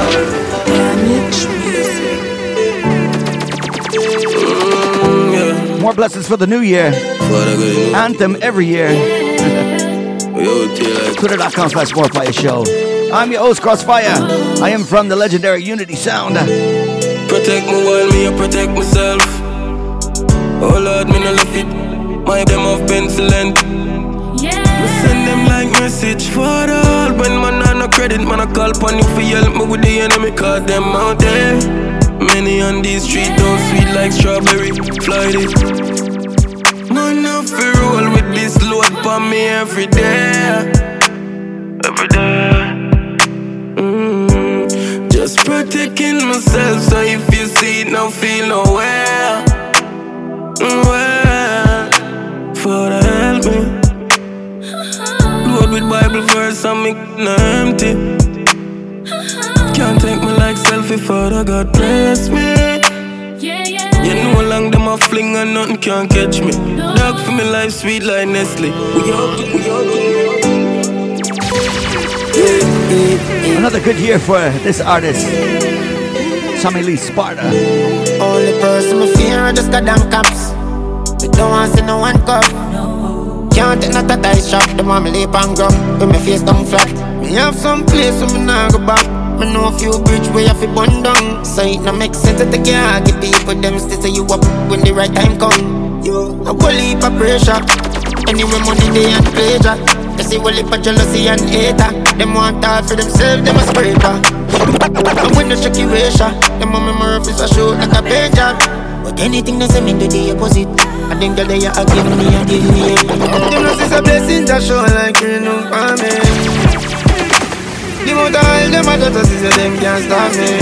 Mm, yeah. More blessings for the new year. Anthem every year. Twitter dot com slash More Fire Show. I'm your host, Crossfire. I am from the legendary Unity Sound. Protect me while me, I protect myself. Oh Lord, me no left it. My them of penicillin. Yeah. Me send them like message for all. When man on no credit, man I call upon you for help me with the enemy, cause them out there. Many on these streets don't sweet like strawberry. Fly it. Man no fear roll with this load for me every day. Every day. Mm, just protecting myself, so if you see it, no feel nowhere. Where? Father help me. Load with Bible verse and make no empty. Can't take me like selfie, Father God bless me. You know long them a fling and nothing can catch me. Dog for me life sweet like Nestle. We okay, we okay. Another good year for this artist, Sammy Lee Sparta. Only person me fear are the goddamn cops. We don't want to see no one cup. Can't take not a dice shop. Them want me leap and ground with my face down flat. Me have some place where me nah go back. Me know a few bridge where you fi burn down. So it no make sense to take your heart. Give people them still say you up when the right time come. Yo, a whole heap of pressure. Anyway money they and pleasure. They see whole heap of jealousy and hater. Them want all for themselves, them a sprayer. And when they check you ratio, them on me Murphy so shoot like a pager. But anything they say me do the opposite. I think that they are giving me and giving me. Them know it's a blessing to show like you know for me. The more time them a just see them can't stop me.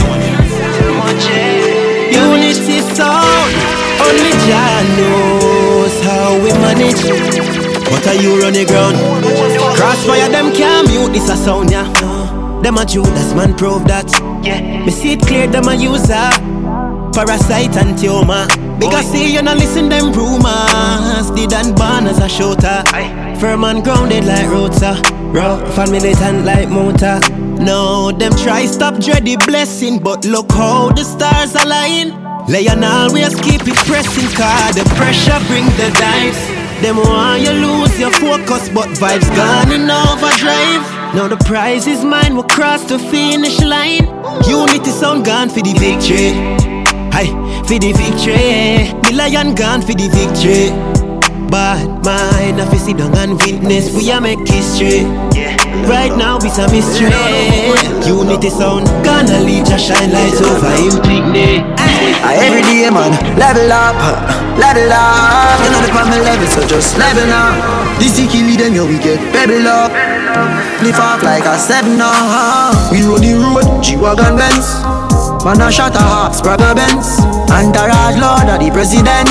Unity sound, only Jah knows how we manage. But are you run the ground? Crossfire them can't mute this a sound, yeah. Them a Judas man prove that. Me see it clear them a user. Parasite and tumor. Because see you not listen them rumors. Did and born as a shooter. Firm and grounded like rooter. Rough and militant like motor. No, them try stop dready blessing. But look how the stars align. Lay and always keep it pressing. Cause the pressure bring the dice. Them want you lose your focus. But vibes gone in overdrive. Now the prize is mine. We'll cross the finish line. Unity sound gone for the victory. Aye, for the victory. The lion gone for the victory. Bad mind, if you sit down and witness, we a make history. Right now it's a mystery. Unity sound, gonna lead your shine lights over him picnic. Every day man, level up, level up. You know the on my level, so just level up. This is kill them, yo, we get pebble up. Lift off like a seven now. We roll the road, G-Wagon Benz. Man a shot a half, Sprague Benz. Entourage Lord of the President.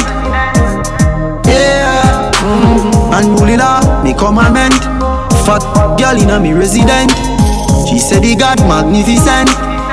Yeah, mm-hmm. And ruling out me commandment. Fat girl in a me resident. She said he got magnificent.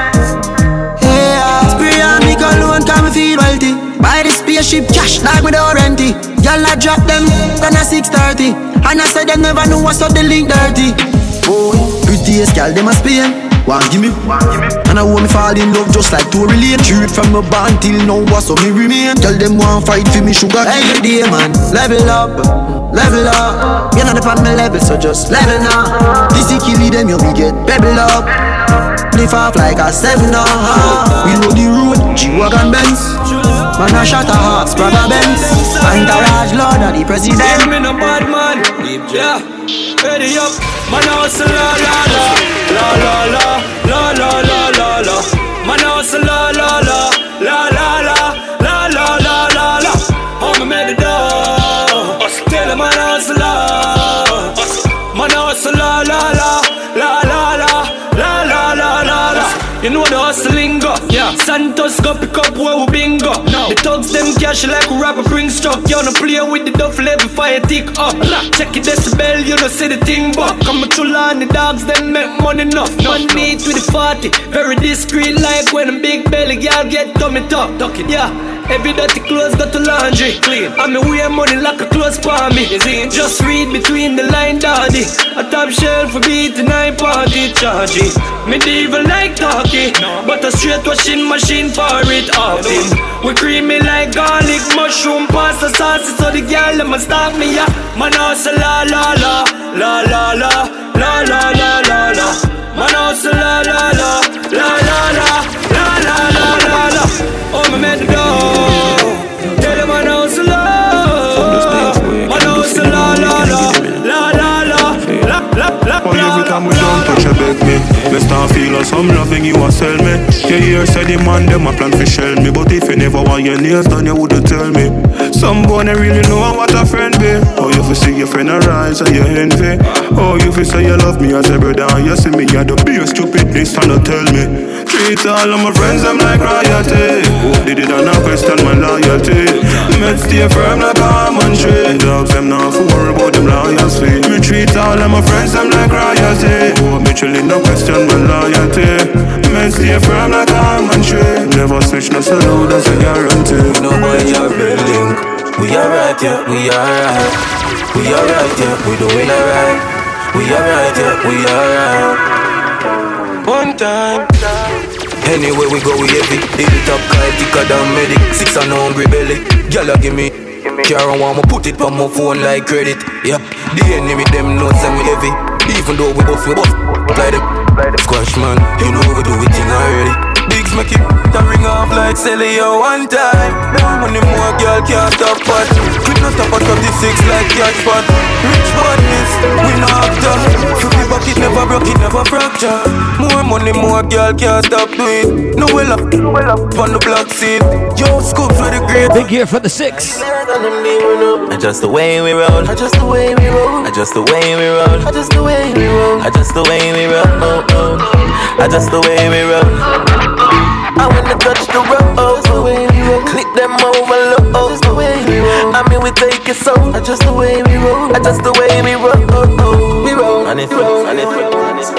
Yeah, spray on me cologne, come feel wealthy. Buy the spaceship cash like me don't rent it. Girl I drop them, then a six thirty. And I said they never know what's up the link dirty. Oh, prettiest girl them a Spain. One give me, and I want me fall in love just like to relate. True from my band till now, what's up me remain. Tell them one fight for me sugar. Every day man, level up, level up. You're not upon my level, so just level now. This is kill them, you will get pebble up. Lift off like a seven now. We know the road, G-Wagon Benz. Man a shot a half, Sprague Benz. Entourage Lord of the President. Yeah, me no bad man. Deep yeah, ready up. Man hustle la la la la la la la la la la. Man hustle la la la la la la la la la la la. Oh me made it up. Tell them man hustle la. Man hustle la la la la la la la la la la la. You know the hustling go, yeah. Santos go pick up where we bingo. No. The thugs them cash like a rapper bring struck. You no play with the duffel every fire tick up. Check it decibel, you don't see the thing but come to and the dogs them make money enough. Man meet with the forty, very discreet like when a big belly girl get tummy top. Duck it, yeah. Every dirty clothes got to laundry clean. I me wear money like a clothes for me. Just read between the line, daddy. A top shelf for beating nine party chargy. Medieval like talkie, but a straight washing machine for it often. We creamy like garlic, mushroom, pasta sauce. So the girl them a stop me, yeah. Man hustle la la la la la la la la la la la. Man hustle la la la la la la la la la la la. Oh me made it go. Tell them man hustle la. Man hustle la la la la la la la la la. Oh, every time we don't touch a beg me, me start feel like some loving you a sell me. You hear say the man them a plan fi shell me, but if you never want your nails done, you woulda tell me. Some boy they really know what a friend be. Oh, you fi see your friend arise and you envy. Oh, you fi say you love me as a brother and you see me you the biggest stupidness and you tell me. Treat all of my friends them like royalty. Hope they did not question my loyalty. Me stay firm like a almond tree. Dogs them not for worry about them loyalty. Me treat all of my friends them like royalty. Hope me chillin' no question my loyalty. Me stay firm like a almond tree. Never switch no salute that's a guarantee. No boy you're building. We alright yeah, we alright. We alright yeah, we doing alright. We alright yeah, we alright. One time. Anyway we go we heavy. Hilltop car thicker than medic. Six and hungry belly. Gyal give me car and want me put it on my phone like credit. Yep, the enemy them know say me heavy. Even though we both we both fly them. Squash man, you know we do it thing already. Bigs make it to ring off like Celio one time. Money more girl can't stop but we not stop at thirty-six like catch pot. Rich badness, we not after. Fifty bucket never broke it, never fracture. More money, more girl can't stop do it. No well up, on the block seat. Yo, scoops with the great. Big year for the six. Adjust the way we roll. Adjust the way we roll. Adjust the way we roll. Adjust the way we roll. Adjust the way we roll. Oh, oh. Adjust the way we roll. I wanna touch the road. Adjust the way we roll. Click them over low. Adjust the way we roll. I mean we take it so. Adjust the way we roll. Adjust the way we roll. Oh, oh. We roll. And it flows. And it flows.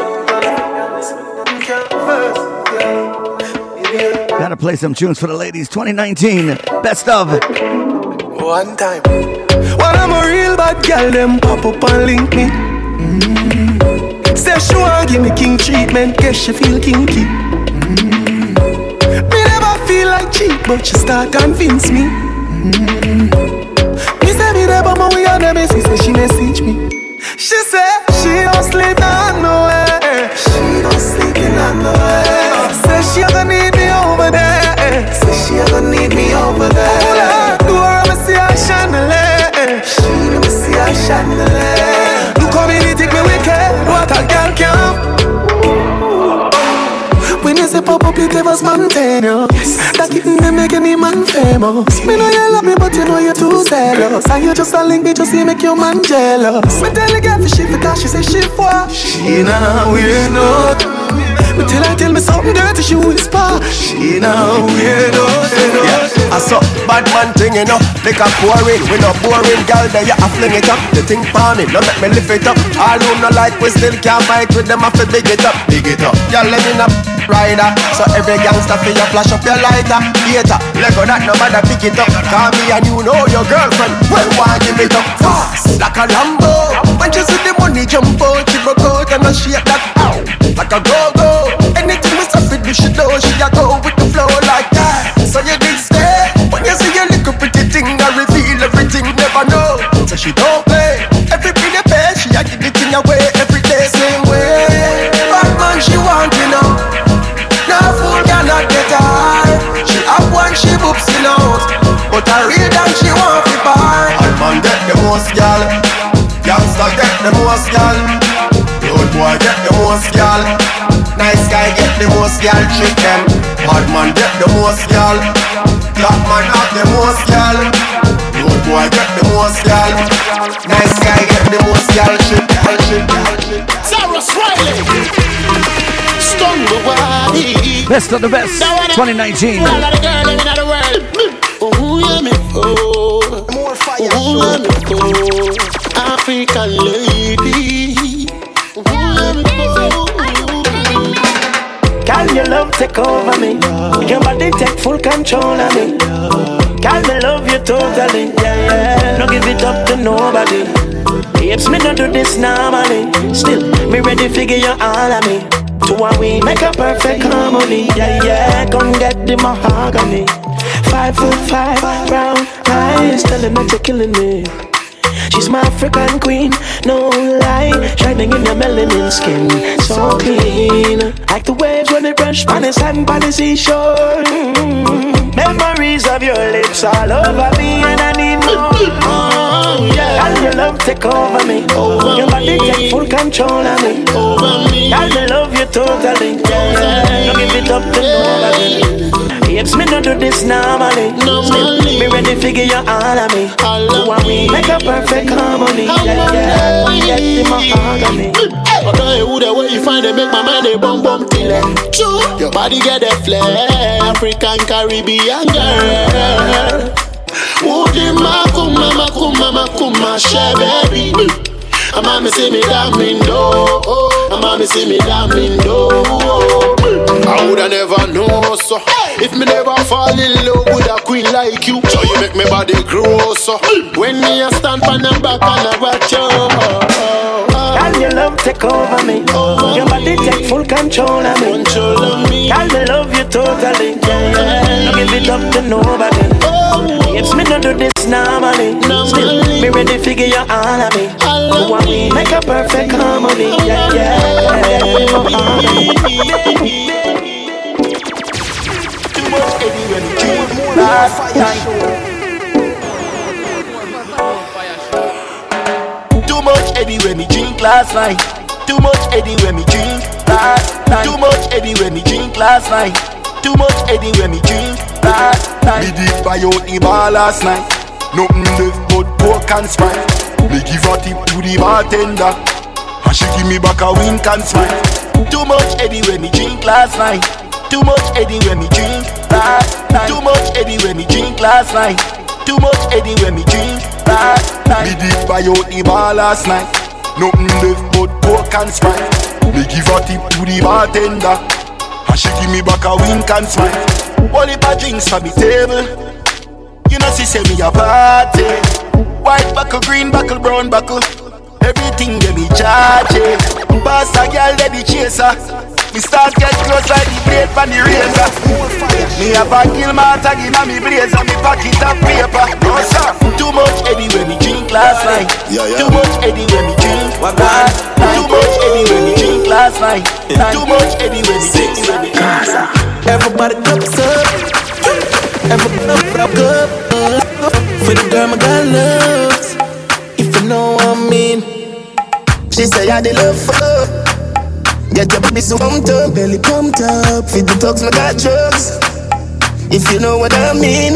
Gotta play some tunes for the ladies. twenty nineteen best of. One time. When I'm a real bad girl, them pop up and link me. Mm-hmm. Say she want give me king treatment, guess she feel kinky. Mm-hmm. Me never feel like cheap, but she start convince me. Mm-hmm. Me say me never my way on them, she say she message me. She say she don't sleep on nowhere. She don't sleep in nowhere. Say she gonna need me over there. Say she gonna need me over there. Do her me see her chandelier. She me see her chandelier. Look how me take me wicked. What a girl can. When you say pop up, it was spontaneous. Yes. That kitten they make any man famous. Me know you love me, but you know you're too zealous. And you just a link me, just see make your man jealous. Me tell the girl for shit because she say she for. She now weird no. Me tell her tell me something dirty, she whisper. She now weird no. Yeah, I saw bad man thing, you know. They can pouring, we not boring. Girl, there you a fling it up. The thing for me, no make me lift it up. All who no like, we still can't fight with them. I feel big it up, big it up. Girl, let me know. Rider, so every gangster feel you flash up your lighter. Hater, Lego that no matter pick it up. Call me and you know your girlfriend. Well, why give it up fast like a Lambo? When you see the money jump out, she broke out and I shake that out like a go-go. Anything we suffer, you should know she a go with the flow like that. So you did stay. When you see your little pretty thing, I reveal everything, never know. So she don't play. Every pretty pay, she a give the thing away every day, same way. Bad man, she want you know. No fool cannot get her. She have one, she boopsing out. But I real damn she want to buy. I'm on deck the most gal. Gangsta the most gal. Road boy get the most gal. Nice guy get the most gal. Trick them. Hard man get the most gal. Black man have the most gal. Road boy get the most gal. Nice guy get the most gal. Trick gal, trick gal, trick gal. Sarah Smiley. Stumble wide. Best of the best, twenty nineteen. All of the girls in the world. Oh, yeah, me for. More fire. Oh, yeah, me for. African lady. Oh, yeah, me for. Can your love take over me? Your body take full control of me. Can me love you totally? Yeah, yeah. No give it up to nobody. Babes, me no do this normally. Still, me ready figure you all of me. To one we make a perfect harmony. Yeah, yeah. Come get the mahogany. Five foot five, brown eyes, telling that you're killing me. She's my African queen, no lie. Shining in your melanin skin, so clean. Like the waves when they brush on the sand by the seashore. Mm-hmm. Memories of your lips all over me, and I need more. Oh, yeah. And your love take over me. Over your body me. Take full control of me. Over me. And I love you totally. Yeah. Don't give it up to nobody. Babes, me no do this normally. Still, me ready figure you all of me. To one we make a perfect harmony. Yeah, yeah, we get the mahogany. I tell you who the way you find it, make my mind a bum bum till it. Your body get a flair, African Caribbean girl. Woody makuma makuma makuma she baby. A mommy see me damindo, a mommy see me damindo. I woulda never know so. If me never fall in love with a queen like you, so you make me body grow so. When me a stand on the back and I watch you. Can your love take over me? Over your body me. Take full control of me. Control of me. Can me love you totally? Yeah. Don't give it up to nobody. Oh. Babes, me no do this normally. normally. Still, me ready figure you all of me. To one we make a perfect harmony. Yeah, yeah, yeah. Eddie when you drink last night. Too much Eddie when you drink last night. Too much Eddie when you drink last night. Too much Eddie when you drink last night. Too much Eddie when you drink last night. Me did buy out the bar last night. Nothing left but pork and Sprite. Me give a tip to the bartender, and she give me back a wink and smile. Too much Eddie when you drink last night. Too much Eddie when me drink last night. Too much Eddie when me drink last night. Too much Eddie when me drink last night. Me did buy out the bar last night. Nothing left but pork and Sprite. Me give a tip to the bartender, and she give me back a wink and smile. All heap of drinks for me table. You know she say me a party. White buckle, green buckle, brown buckle. Everything they me charge it. Pass a girl they the chaser. Me start get close like the blade from the razor. Me have a kill my tag in me blazer. Me pocket of paper. No sir. Too much Eddie when me drink last night. Yeah, yeah. Too much Eddie when me drink last night. Too much Eddie when me drink last night. Too much Eddie when me drink last night. Everybody cups up. Everybody up up. For the girl my girl loves. If you know what I mean. She say I did love for. Get your body so pumped up, belly pumped up. Feed the dogs, my got drugs. If you know what I mean.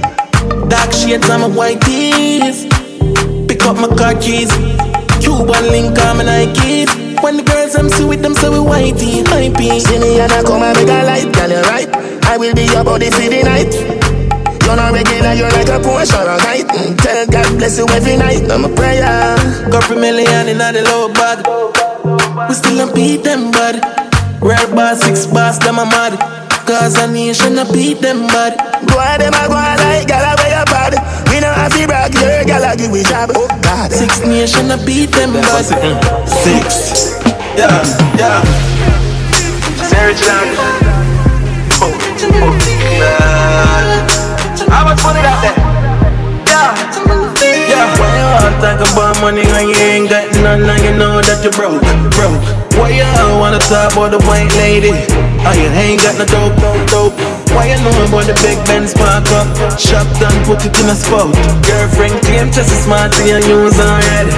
Dark shades on my white tees. Pick up my car keys. Cuban link on my Nikes. When the girls I'm see with them, so we whitey, high pee. See me and I come and make a light, girl, you're right. I will be your body for the night. You're not regular, you're like a Porsche or a kite. mm, Tell God bless you every night, I'm a prayer. Couple million in the low bag. We still don't beat them, bud. Rare bar, six bars, them a mad. Cause a nation a beat them, bud. Go on, them a go on like gala where you bad. We don't have to brag, your gala give we job. Oh God. Six nation a beat them, bud. Six. Yeah, yeah. Sarah John. Oh, oh, God. How much money got there? Yeah. Yeah. Why you all talk about money when you ain't got none and you know that you broke, broke? Why you all wanna talk about the white lady? Oh, you ain't got no dope, dope, dope. Why you know about the big Benz park up? Shop done, put it in a spot. Girlfriend claim just as smart and use already.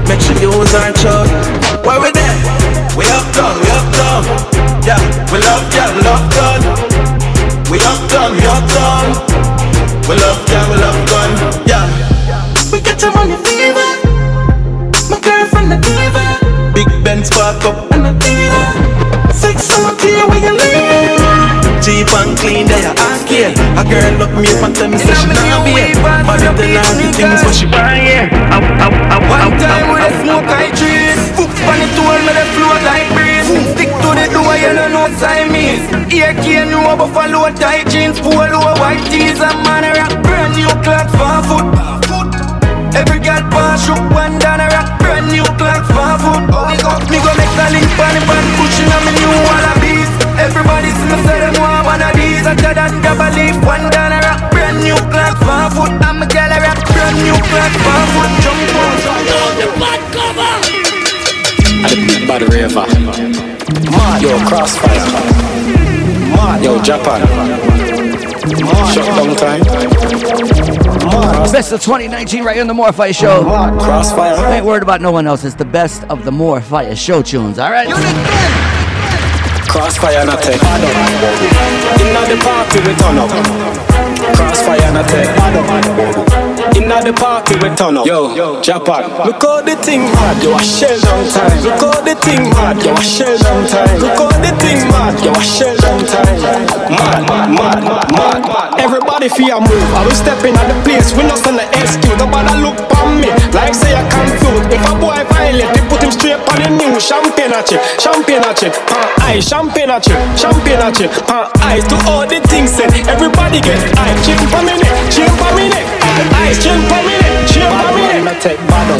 make she use her chug. Where we there? We up done, we up done. Yeah, we love, yeah, we love gun. We up done, we up done. We love, yeah, we love gun. Yeah. We get your money fever. My girlfriend the diva. Big Ben spark up and the diva. Six summer clear where you live. cheap and clean, they are asking. A girl look me up and tell me say she not be it. But if they not the things what she buy, yeah. One time with a smoke I trees. Fooks on the tour, me the float like breeze. Stick to the door, you know no time is. Here can you over follow tight jeans, polo white tees and man a rock. Brand new clocks for foot. Every girl pass shook one down a rock. Brand new clocks for foot. Oh we go, me go make the link pan the pan pushing on me new wallabies. Everybody see me say them want one of these. After that double leaf, one down a rock. Brand new clocks for foot. I'm a gal a rock. Brand new clocks for foot. Jump on, the bad cover. The big bad raver. Yo, Crossfire. Yo, Japan. Shutdown time. Best of twenty nineteen right here on the More Fire Show. Crossfire. I ain't worried about no one else. It's the best of the More Fire Show tunes. All right. Crossfire and attack. Inna the party we turn up. Crossfire and attack. Inna the party we turn up. Yo, Japan. Look how the thing mad, yo a shell down time. Look how the thing mad, yo a shell down time. Look how the thing mad, yo a shell down time. Mad, mad, mad, mad. Everybody fear move. I will step in at the place. We not send the excuse. Nobody look on me like say I can't food. If a boy violate, they put him straight on the news. Champagne at you, champagne at you. Pan eye, champagne at you, champagne at you. Pan eyes to all the things said. Everybody get eye. Chin for me neck, chin for me neck. Eyes, chin for me neck, chin for me neck. I take battle.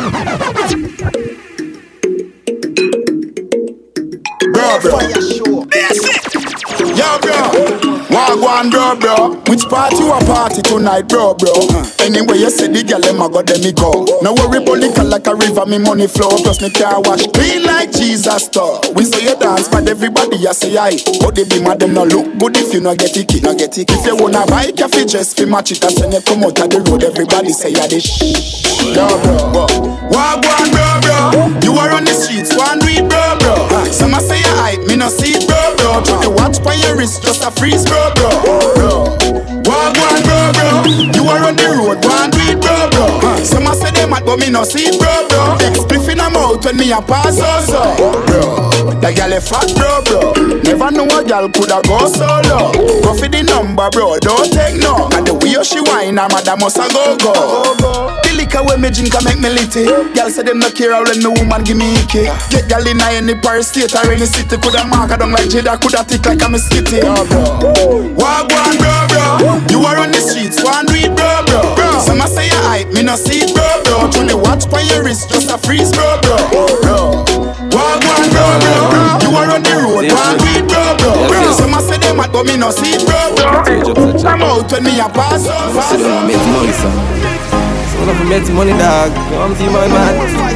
Bro, bro. That's it. Yo, bro. Wagwan, bro, bro. Which part you a party tonight, bro, bro? Uh. Anyway, you say the girl, them a go, them me go. No worry about liquor like a river, me money flow. Plus me car wash clean like Jesus store. We say you dance, but everybody you say aye. But they be mad, them no look good if you no get it, no get it. If you wanna buy coffee, just fi match it. And when you come out of the road, everybody say ya this shh. Bro, bro, Wagwan, bro, bro. You are on the streets, one read, bro, bro. Uh. Some a say you hype, me no see it, bro, bro. Try to watch by your wrist, just a freeze, bro, bro, bro. Wagwan, bro, bro. You are on the road, one read, bro, bro. Uh. Some a say they mad, but me no see it, bro, bro. Spliff in a mouth when me a pass, also, bro. The girl a fat, bro, bro. Never know a girl coulda go solo. Go for the number, bro, don't take no. And the way she whine, her mother must a go go. The liquor when me drink a make me litty. Girl say them no care when the woman give me icky. Get girl in any Paris state or any city, coulda mark her down like Jada, coulda tick like a mosquito. Wagwan, bro, bro. You are on the streets, one read, bro, bro. Some a say you hype, me no see it, bro, bro. Truly watch by your wrist, just a freeze, bro, bro, bro. Wagwan, bro, bro. You are on the road, one read, bro, bro. Some a say them mad, but me no see it, bro, bro. I'm out when me a pass. Sit down and make money, son. So when I make money, dog, come see my man.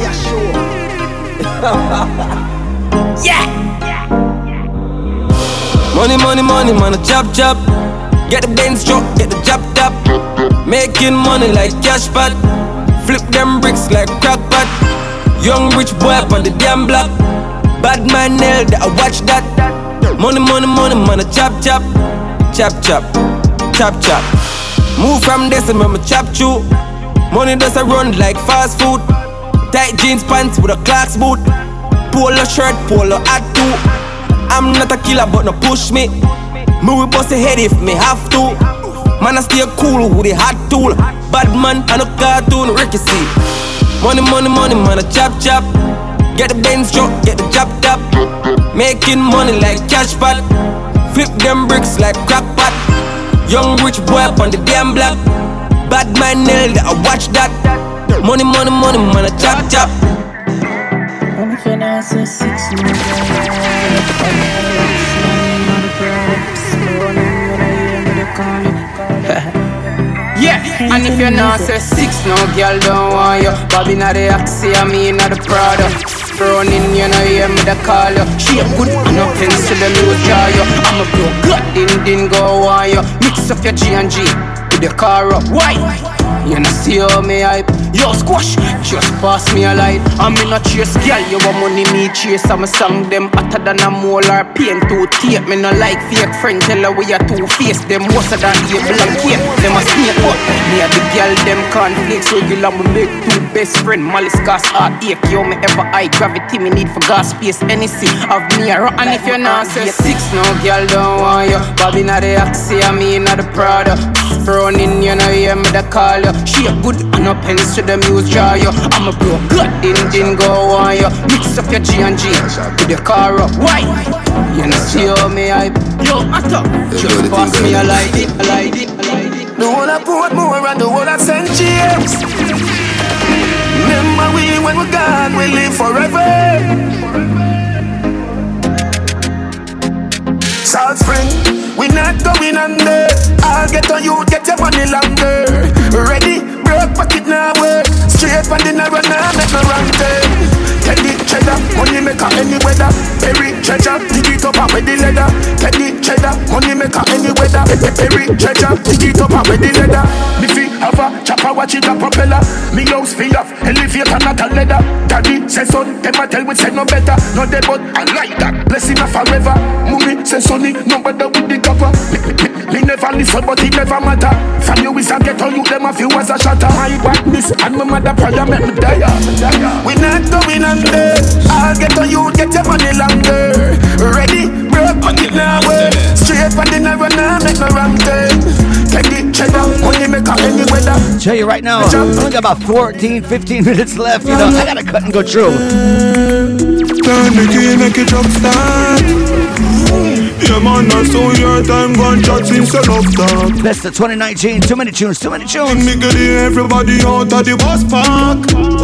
Yeah. Money, money, money, man, a chop, chop. Get the Benz truck, get the job top. Making money like cash pot. Flip them bricks like crack pot. Young rich boy up on the damn block. Bad man nail that I watch that. Money, money, money, man, a chop, chop. Chop, chop, chop, chop. Move from this and remember chop chew. Money does a run like fast food. Tight jeans pants with a Clarks boot. Polo shirt, polo hat too. I'm not a killer but no push me. Me will bust a head if me have to. Man I stay cool with a hot tool. Bad man and a cartoon Ricky C. Money, money, money, man a chop chop. Get the Benz truck, get the job top. Making money like cash pot. Flip them bricks like crack pot. Young rich boy up on the damn block. Bad man nail that I watch that. Money, money, money, man a chop chop. I'm finna say six million. Yeah, and if you're not say six, no girl don't want you. Bobby not the Axie, I mean not the Prada. Running, you know, hear me the call you. She a good and no pencil, them you draw you. I'm a blow, good, din din go on you. Mix up your G and G with the car up. Why? You know see how me hype. Yo squash, just pass me a light. I'm in a chase, girl. You want money, me chase. I'm a song them hotter than a molar pain to tape. Me no like fake friend, tell her we are two face. Them worse than able and cape. Them a snake, but me a the girl. Them conflicts regular. Me make two best friend. Malice gas heartache. Yo me ever high gravity. Me need for gas space. Any see of me a rock. And if you're not say six, no girl don't want you. Bobby not the Axie, I mean not the Prada. Running, you know, hear me the call you. She a good and no pens to the muse draw you. I'm a bro, good engine go on you. Mix up your G and G with your car up. Why? You know, see how me hype. Yo, Atta, just pass me a light it, a light it, a light it. The whole of Portmore and the whole of Saint James. Remember we, when we're gone, we live forever. South Spring, we not going under. I'll get on you, get your money longer. Ready, broke pocket now work. Straight from the narrow now, make no wrong turn. Teddy cheddar, money maker any weather. Perry treasure, dig it up and with the leather. Teddy cheddar, money maker any weather. Perry treasure, dig it up and with the leather. Biffy have a chopper, watch it a propeller. Me house fee off, elevator not a leather. Daddy say son, them a tell we say no better. No dead but I like that, blessing a forever. Mummy say sonny, no better with the cover. Me never listen but it never matter. From you is a ghetto, you them a few as a shatter. My badness and my mother prayer make me die. We not going under. I'll get on you, get your money longer. Ready, broke pocket now work. Straight from the narrow now, make no wrong turn. Take the cheddar, money maker any weather. Tell you right now, I only got about fourteen, fifteen minutes left. You know, I gotta cut and go through. Turn the key, make it jump start. Yeah man, I saw your time gone shots instead of talk. Best of twenty nineteen, too many tunes, too many tunes. Me get everybody out of the bus park.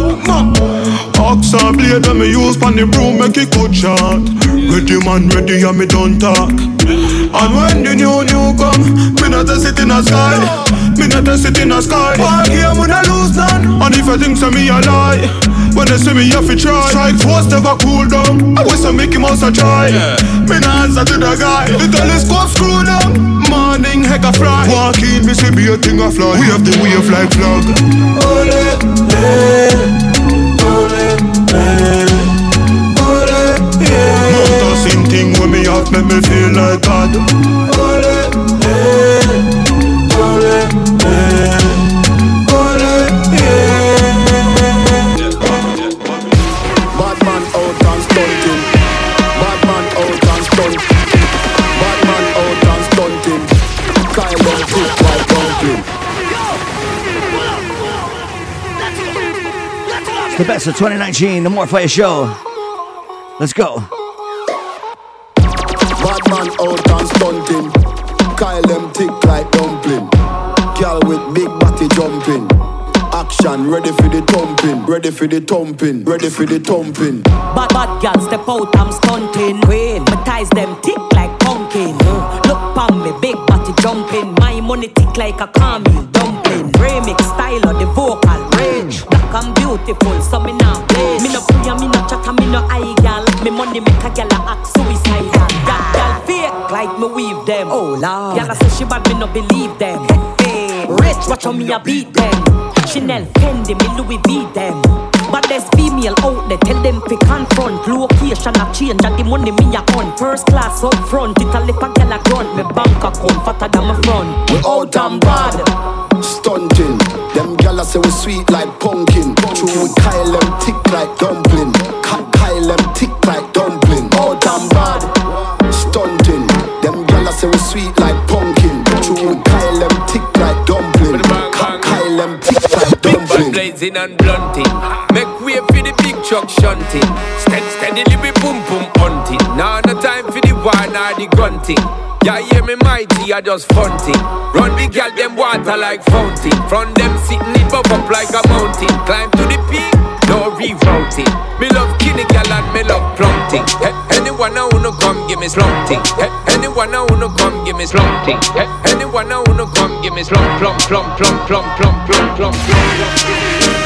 Ox a blade that me use pan the broom make it good shot. Ready man, ready and me don't talk. And when the new new come, me not a sit in a sky. Me not a sit in a sky. One game when I lose none. And if I think so me a lie. When they see me have to try. Strike force never cool down. I wish I make him also try. Me not answer to the guy. The telescope screw down. Morning heck a fly. Walk in, me see be a thing a fly. We have the wave like flag. Ole, eh, ole, eh, ole, yeah. Not the same thing when me have make me feel like God. Ole, eh, ole, eh, ole, yeah. Bad man out and stunting. Bad man out and stunting. Bad man out and stunting. Kyle and kick like dumpling. The best of twenty nineteen, the More Fire Show. Let's go. Bad man out and stunting. Kyle them tick like dumpling. Girl with big body jumping. Action, ready for the thumping. Ready for the thumping. Ready for the thumping. Bad bad girl step out, I'm stunting. Queen, my ties them tick like pumpkin. Uh, look pon me, big body jumping. My money tick like a caramel dumpling. Remix style of the vocal range. Black and beautiful, so me not play. Me no pray, me no chat, me no eye gal. Me money make a gal act suicidal. That gal fake like me weave them. Oh lord, gal say she bad, me no believe them. Hey, rich, watch how me a beat them. Chanel, Fendi, me Louis V them. But there's female out there, tell them to confront. Location a change and the money me a on. First class up front, it a lip a gal a grunt. Me bank account fatter than my front. We out and bad, stunting. Them gala say we sweet like pumpkin. True we Kyle them tick like dumpling. Ka- Kyle them tick like dumpling. Out and bad, stunting. Them gala say we sweet like pumpkin. True we Kyle them tick like dumpling. Ka- Kyle them tick like dumpling. Blazing and blunting. Make way for the big truck shunting. Steady, steadily we boom boom hunting. Now no time for the war nor the gunting. Yeah, hear me mighty, I just funting. Run the gal them water like fountain. From them sitting it buff up like a mountain. Climb to the peak, no rerouting. Me love kinny gal and me love plumping. Hey, anyone now wanna come give me slumping. Hey, anyone now wanna come give me slumping. Hey, anyone now wanna come give me slump, plump, plump, plump, plump, plump, plump, plump, plump.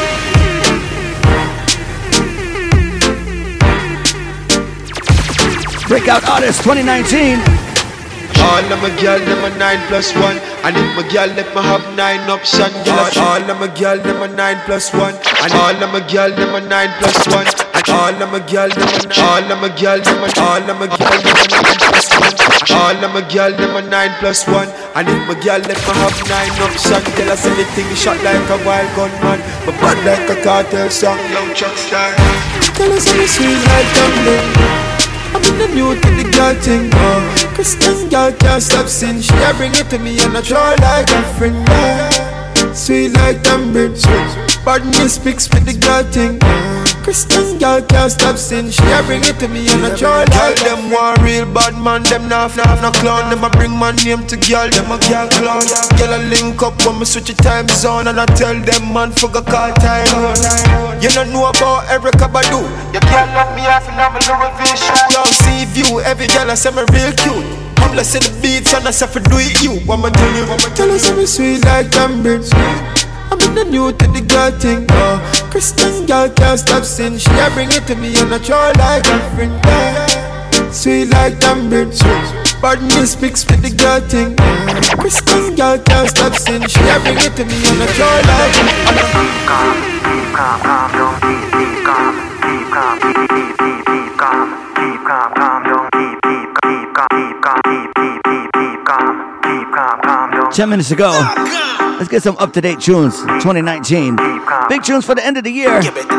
Breakout Artist twenty nineteen. All of my girl, them a nine plus one. And if my girl let me have nine option, girl, all, all of my girl them a nine plus one. And all of my girl them a nine plus one. And all of my girl them a nine. All of my girl them a all of my girl them a nine plus one. All of my girl them a nine plus one. And if my girl let me have nine option, girl I say the thing shot like a wild gunman, but bad like a cartel song. Young Chuck Star. Tell us how you sweet like tumbling. I'm in the new to the girl thing, oh. Christian girl can't stop sin. She a bring it to me and I try like a friend, yeah. Sweet like tambourine, badness speaks with the girl thing, oh. Christian girl can't stop sin. She a bring it to me and I try like a them one real bad man, them not have no clown. Them a bring my name to girl, them a girl clown. Girl a link up when me switch the time zone, and I tell them man forgot call time. You don't know about Erykah Badu. You can't lock me off and I'm a Louis V shoe. Yo, see view, every girl I say me real cute. I'm blessed in the beats and I say for do it you. I'ma tell you, I'ma tell you something sweet like tambourine. I'm in the new to the girl thing, oh. Christian girl can't stop sin. She a bring it to me and I try like a friend, yeah. Sweet like tambourine, badness speaks with the girl thing, oh. Christian girl can't stop sin. She a bring it to me and I try like a friend. Keep calm, keep calm, calm down, keep, keep calm, keep calm, keep, keep, keep, keep calm, keep calm, calm down, keep, keep, keep calm, keep calm, keep, keep, keep, keep calm, keep calm, calm down. Ten minutes to go. Let's get some up-to-date tunes. twenty nineteen. Big tunes for the end of the year.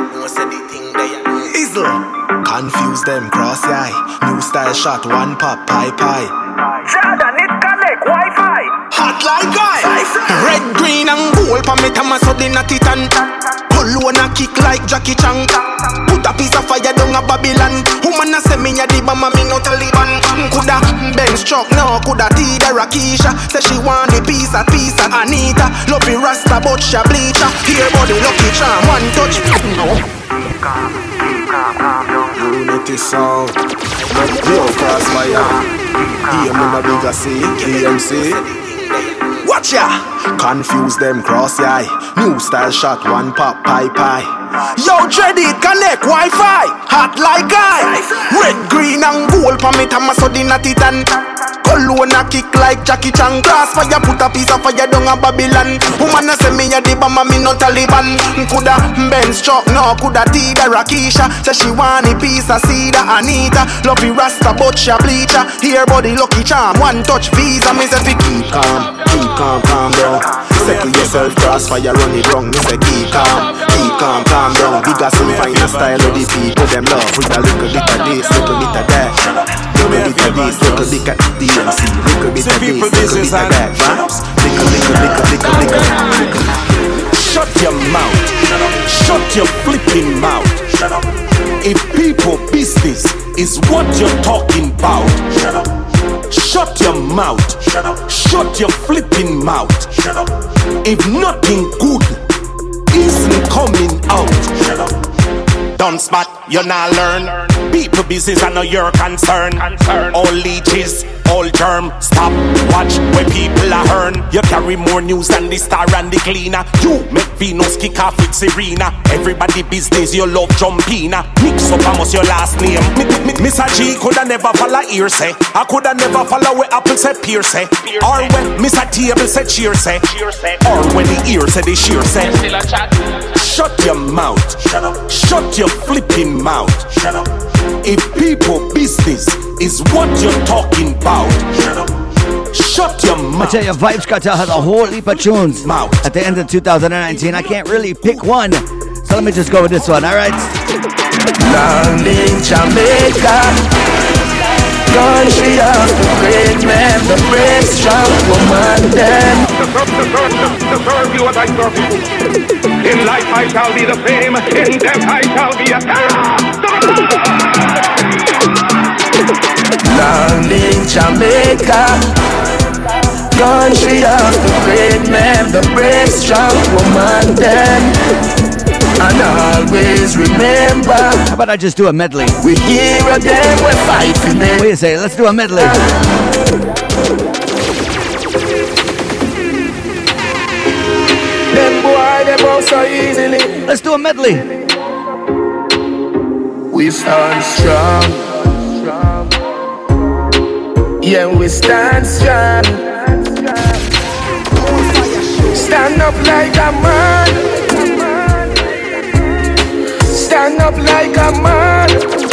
Confuse them, cross the eye. New style shot, one pop, pie pie. Jordan, it connect Wi-Fi. Hot like guy. Red, green and gold, pa me tama so di na titan. Pull one a kick like Jackie Chan. Put a piece of fire down a Babylon. Woman a say me a di bama, me no Taliban. Coulda Benz truck, no coulda Tida Rakisha. Say she want the piece of piece of Anita. Love me Rasta but she bleacher. Here body lucky charm, one touch. Keep calm, keep calm, calm down. Unity sound. Yo, Crossfire. Here me no bigger C, D M C. Watch ya! Confuse them, cross the eye. New style shot, one pop, pie pie. Yo, Dready, connect Wi-Fi. Hot like guy. Red, green and gold, pa me tama so di na titan. Cologne a kick like Jackie Chan. Crossfire, put a piece of fire down a Babylon. Woman a say me a di bama, me no Taliban. Coulda Benz truck, no coulda Tida Rakisha. Say she want a piece of Cedar Anita. Love the Rasta but she bleacher. Here body lucky charm, one touch visa. Me say fi keep calm, keep calm, calm down. Settle yourself, Crossfire, run it wrong. Me say keep calm, keep calm, calm down. Bigger some find a style of the people them love. With a little bit of this, little bit of that. Little bit of this, little bit of D M C. Little bit of this, little bit of that. Little, little, little, little, little. Shut your mouth. Shut your flipping mouth. If people business is what you're talking about, shut your mouth. Shut your flipping mouth. If nothing good isn't coming out, don't spot, you not learn. People business, I know your concern. All leeches, all germ. Stop, watch where people are earn. You carry more news than the Star and the Cleaner. You make Venus kick off with Serena. Everybody business, you love Jumpina. Mix up almost your last name. Mister G coulda never follow ear say. I coulda never follow where Apple say peer say. Or when Mister Table say cheer say. Or when the ear say the sheer say. Shut your mouth. Shut your flipping mouth. If people business is what you're talking about, shut your mouth. I tell you, Vibes Cartel has a whole heap of tunes at the end of two thousand nineteen. I can't really pick one, so let me just go with this one, alright? London, Jamaica, country of the great men, the brave, strong woman, them. To serve you as I serve you. In life I shall be the fame, in death I shall be a terror. London, Jamaica, country of the great men, the brave, strong woman, them. And always remember. How about I just do a medley? We hear them, we're fighting them. What do you say? Let's do a medley. Them boy, them out so easily. Let's do a medley. We stand strong. Yeah, we stand strong. Stand up like a man. Stand up like a man.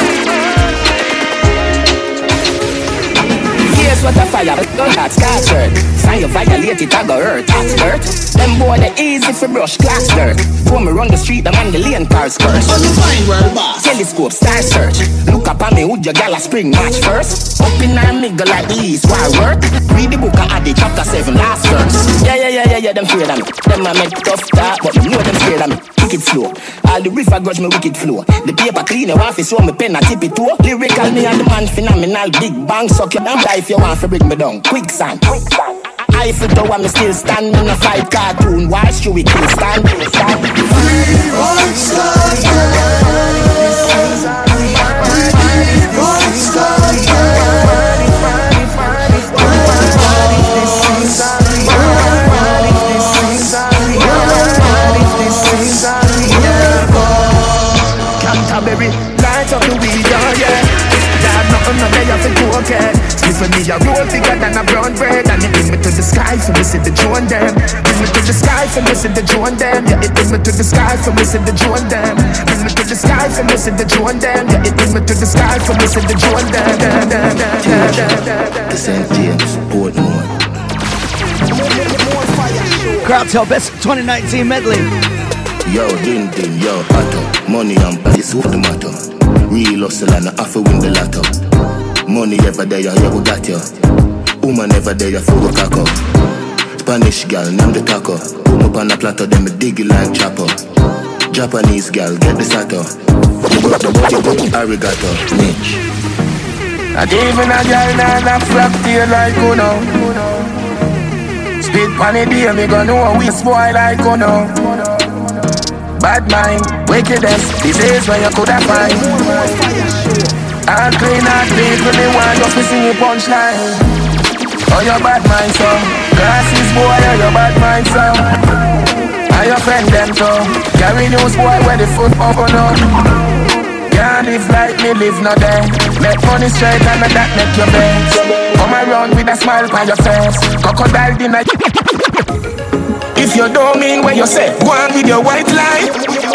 Here's what a fire don't hot start hurt. Sign you violate it, I go hurt, hot skirt. Them boy they easy for brush glass dirt. When me run the street, them on the lane cars curse. On the fine world boss. Telescope star search. Look up on me, would your gal a spring match first? Up in a nigga like the East, why work? Read the book of Adi, chapter seven, last verse. Yeah, yeah, yeah, yeah, yeah, them fear of me. Them a make tough talk, but me know them scared of me. Wicked flow. All the river grudge me wicked flow. The paper clean, you want to show me pen, I tip it too. Lyrical me and the man phenomenal. Big bang, suck you down. Die if you want to bring me down. Quicksand. Quicksand. Eiffel Tower, me still stand in a fight cartoon. Why should we kill stand? Stand. We won't stop. We won't stop. Canterbury, light up the weed, oh yeah. Dad, nothing no day off the cocaine. Sniff for me a roll bigger than a brown bread. And it bring me to the sky for me see the drone them. Bring me to the sky for me see the drone them. Yeah, it bring me to the sky for me see the drone them. Bring me to the sky for me see the drone them. Yeah, it bring me to the sky for me see the drone them. The Saint James, Portmore. Crowdtail Best twenty nineteen medley. Yo, din din, yo, hotto. Money and it's what the matter. Real hustle and I have to win the lotto. Money ever there, yeah, we got you. Woman ever there, for a cock up. Spanish gal, name the taco. Boom up on the platter, them me dig it like chopper. Japanese gal, get the sato. You got the body, arigato, niche. Not even a gal, nah, nah, flap tail like Uno. Spit pan it deal, me gon' know we spoil like Uno. Bad mind, wickedness, disease where you coulda find. All clean and people, they want just to sing your punchline. Oh, your bad mind, so glasses, boy, oh, your bad mind, so and your friend, them, so carry news, boy, where the foot open up. Can't live like me, live no day. Make money straight and that make your bed. Come around with a smile on your face. Crocodile dinner. If you don't mean what you say, go on with your white lie.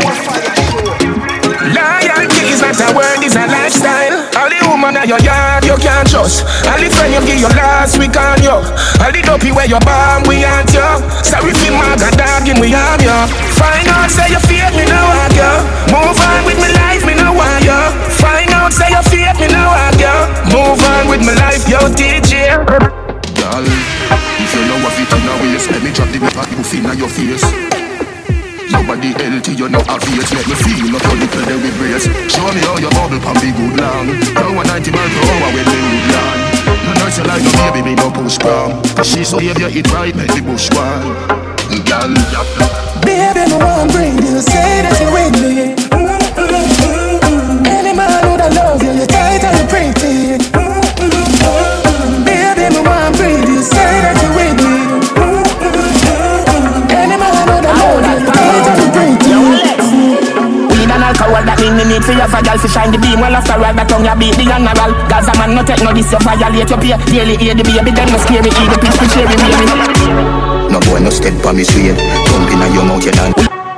Loyalty is not a word, it's a lifestyle. All the woman at your yard you can't trust. All the friend you give your last week on you. All the dopey where you bomb we aren't you. Sorry for my god dog and we have you. Find out say you fear me now want you. Move on with my life me now want you. Find out say you fear me now want you. Move on with my life yo D J. Girl, if you know what it in a waist, let me drop the paper you feel in your face. Your body healthy, you know obvious. Let me feel not only tell them with brace. Show me how your bubble can be good long. You one ninety miles per hour when they would land. No nurse you like no baby, me no push prom. Cause she so if you eat right, make the bush one. Girl, baby, no one bring you, say that you with me. Mm-mm-mm-mm. Any man who that love you, you tight and you pretty. Mm-mm-mm-mm. Baby, no one bring you, say that you with me. Mm-mm-mm-mm. Any man who that love you, you tight and you pretty. Weed and alcohol, that mean you need for your girl to shine the beam. Well after all, that tongue you beat the general. Gaza man no take no this, you violate your peer. Daily hear the baby, them no scary, eat the pitch, the cherry baby. No boy no step on me sweet. Jump in a your mouth, you done.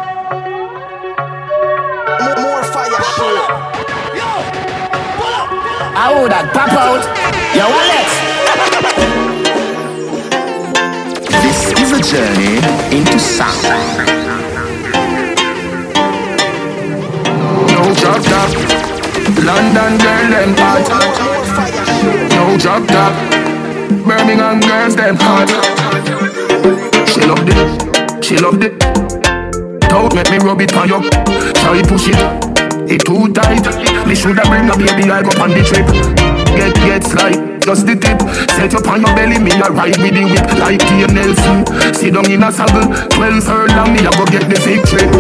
More fire shit. How would that pop out? Yo, Alex. This is a journey into sound. no drop top. London girl them hot. No drop top. Birmingham girls them hot. She loved it, she loved it. Don't make me rub it on you. Try push it, it too tight. Me shoulda bring a baby, I go on the trip. Get, get slide, just the tip. Set up on your belly, me a ride with the whip. Like T N L C, sit down in a saddle. Twelve furlong, me a go get the victory.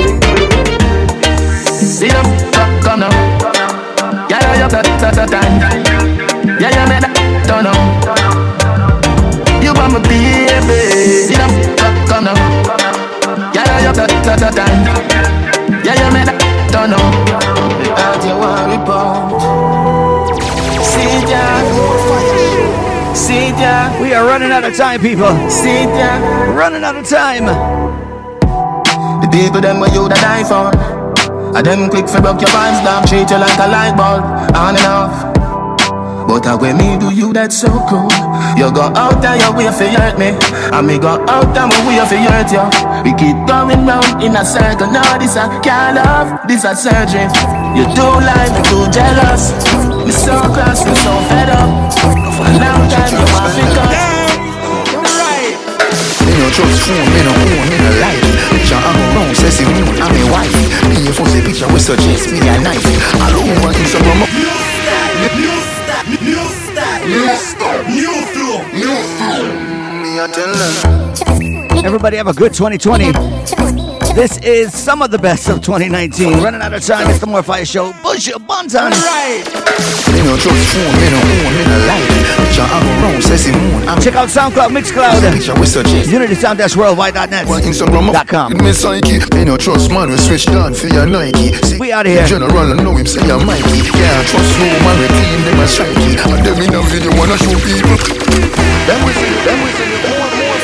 Sit up, come now. Yeah, yeah, that, that, that time. Yeah, yeah, man, don't know. You want my baby. Sit up, come now. Yeah, yeah, that, that, that time. Yeah, yeah, man, don't know. How do you want me bound? Sit down, See ya. We are running out of time, people. See ya. Running out of time. The people them where you da die for. I them quick for broke your vibes down. Treat you like a light bulb. On and off. But how when me do you that's so cool. You go out and your way for hurt me. And me go out and my way for hurt you. We keep going round in a circle. Now this a kind of, this a surgery. You do like me too jealous. Me so close, me so fed up. For a long time you want to cut. Me no trust phone, me no own, me no like it. Picture I'm around, says he moon, I'm a wife. Me a phone say picture we suggest me a knife. I don't want Instagram. New style, new style, new flow, new flow. Me a tell them. Everybody have a good twenty twenty. This is some of the best of twenty nineteen. Running out of time, it's the More Fire Show. Bush your buns on. Right. Me no trust phone, me no own, me no like it. Picture I'm around, says he moon. Check out SoundCloud, Mixcloud, Unity Sound Worldwide dot net. Dot com. Me psyche, me no trust man, we switch down for your Nike. See, we out of here. General, I know him say I'm Mikey. Yeah, trust no man, we clean them a strikey. And them in a video wanna show people. Then we see, then we see, more, more.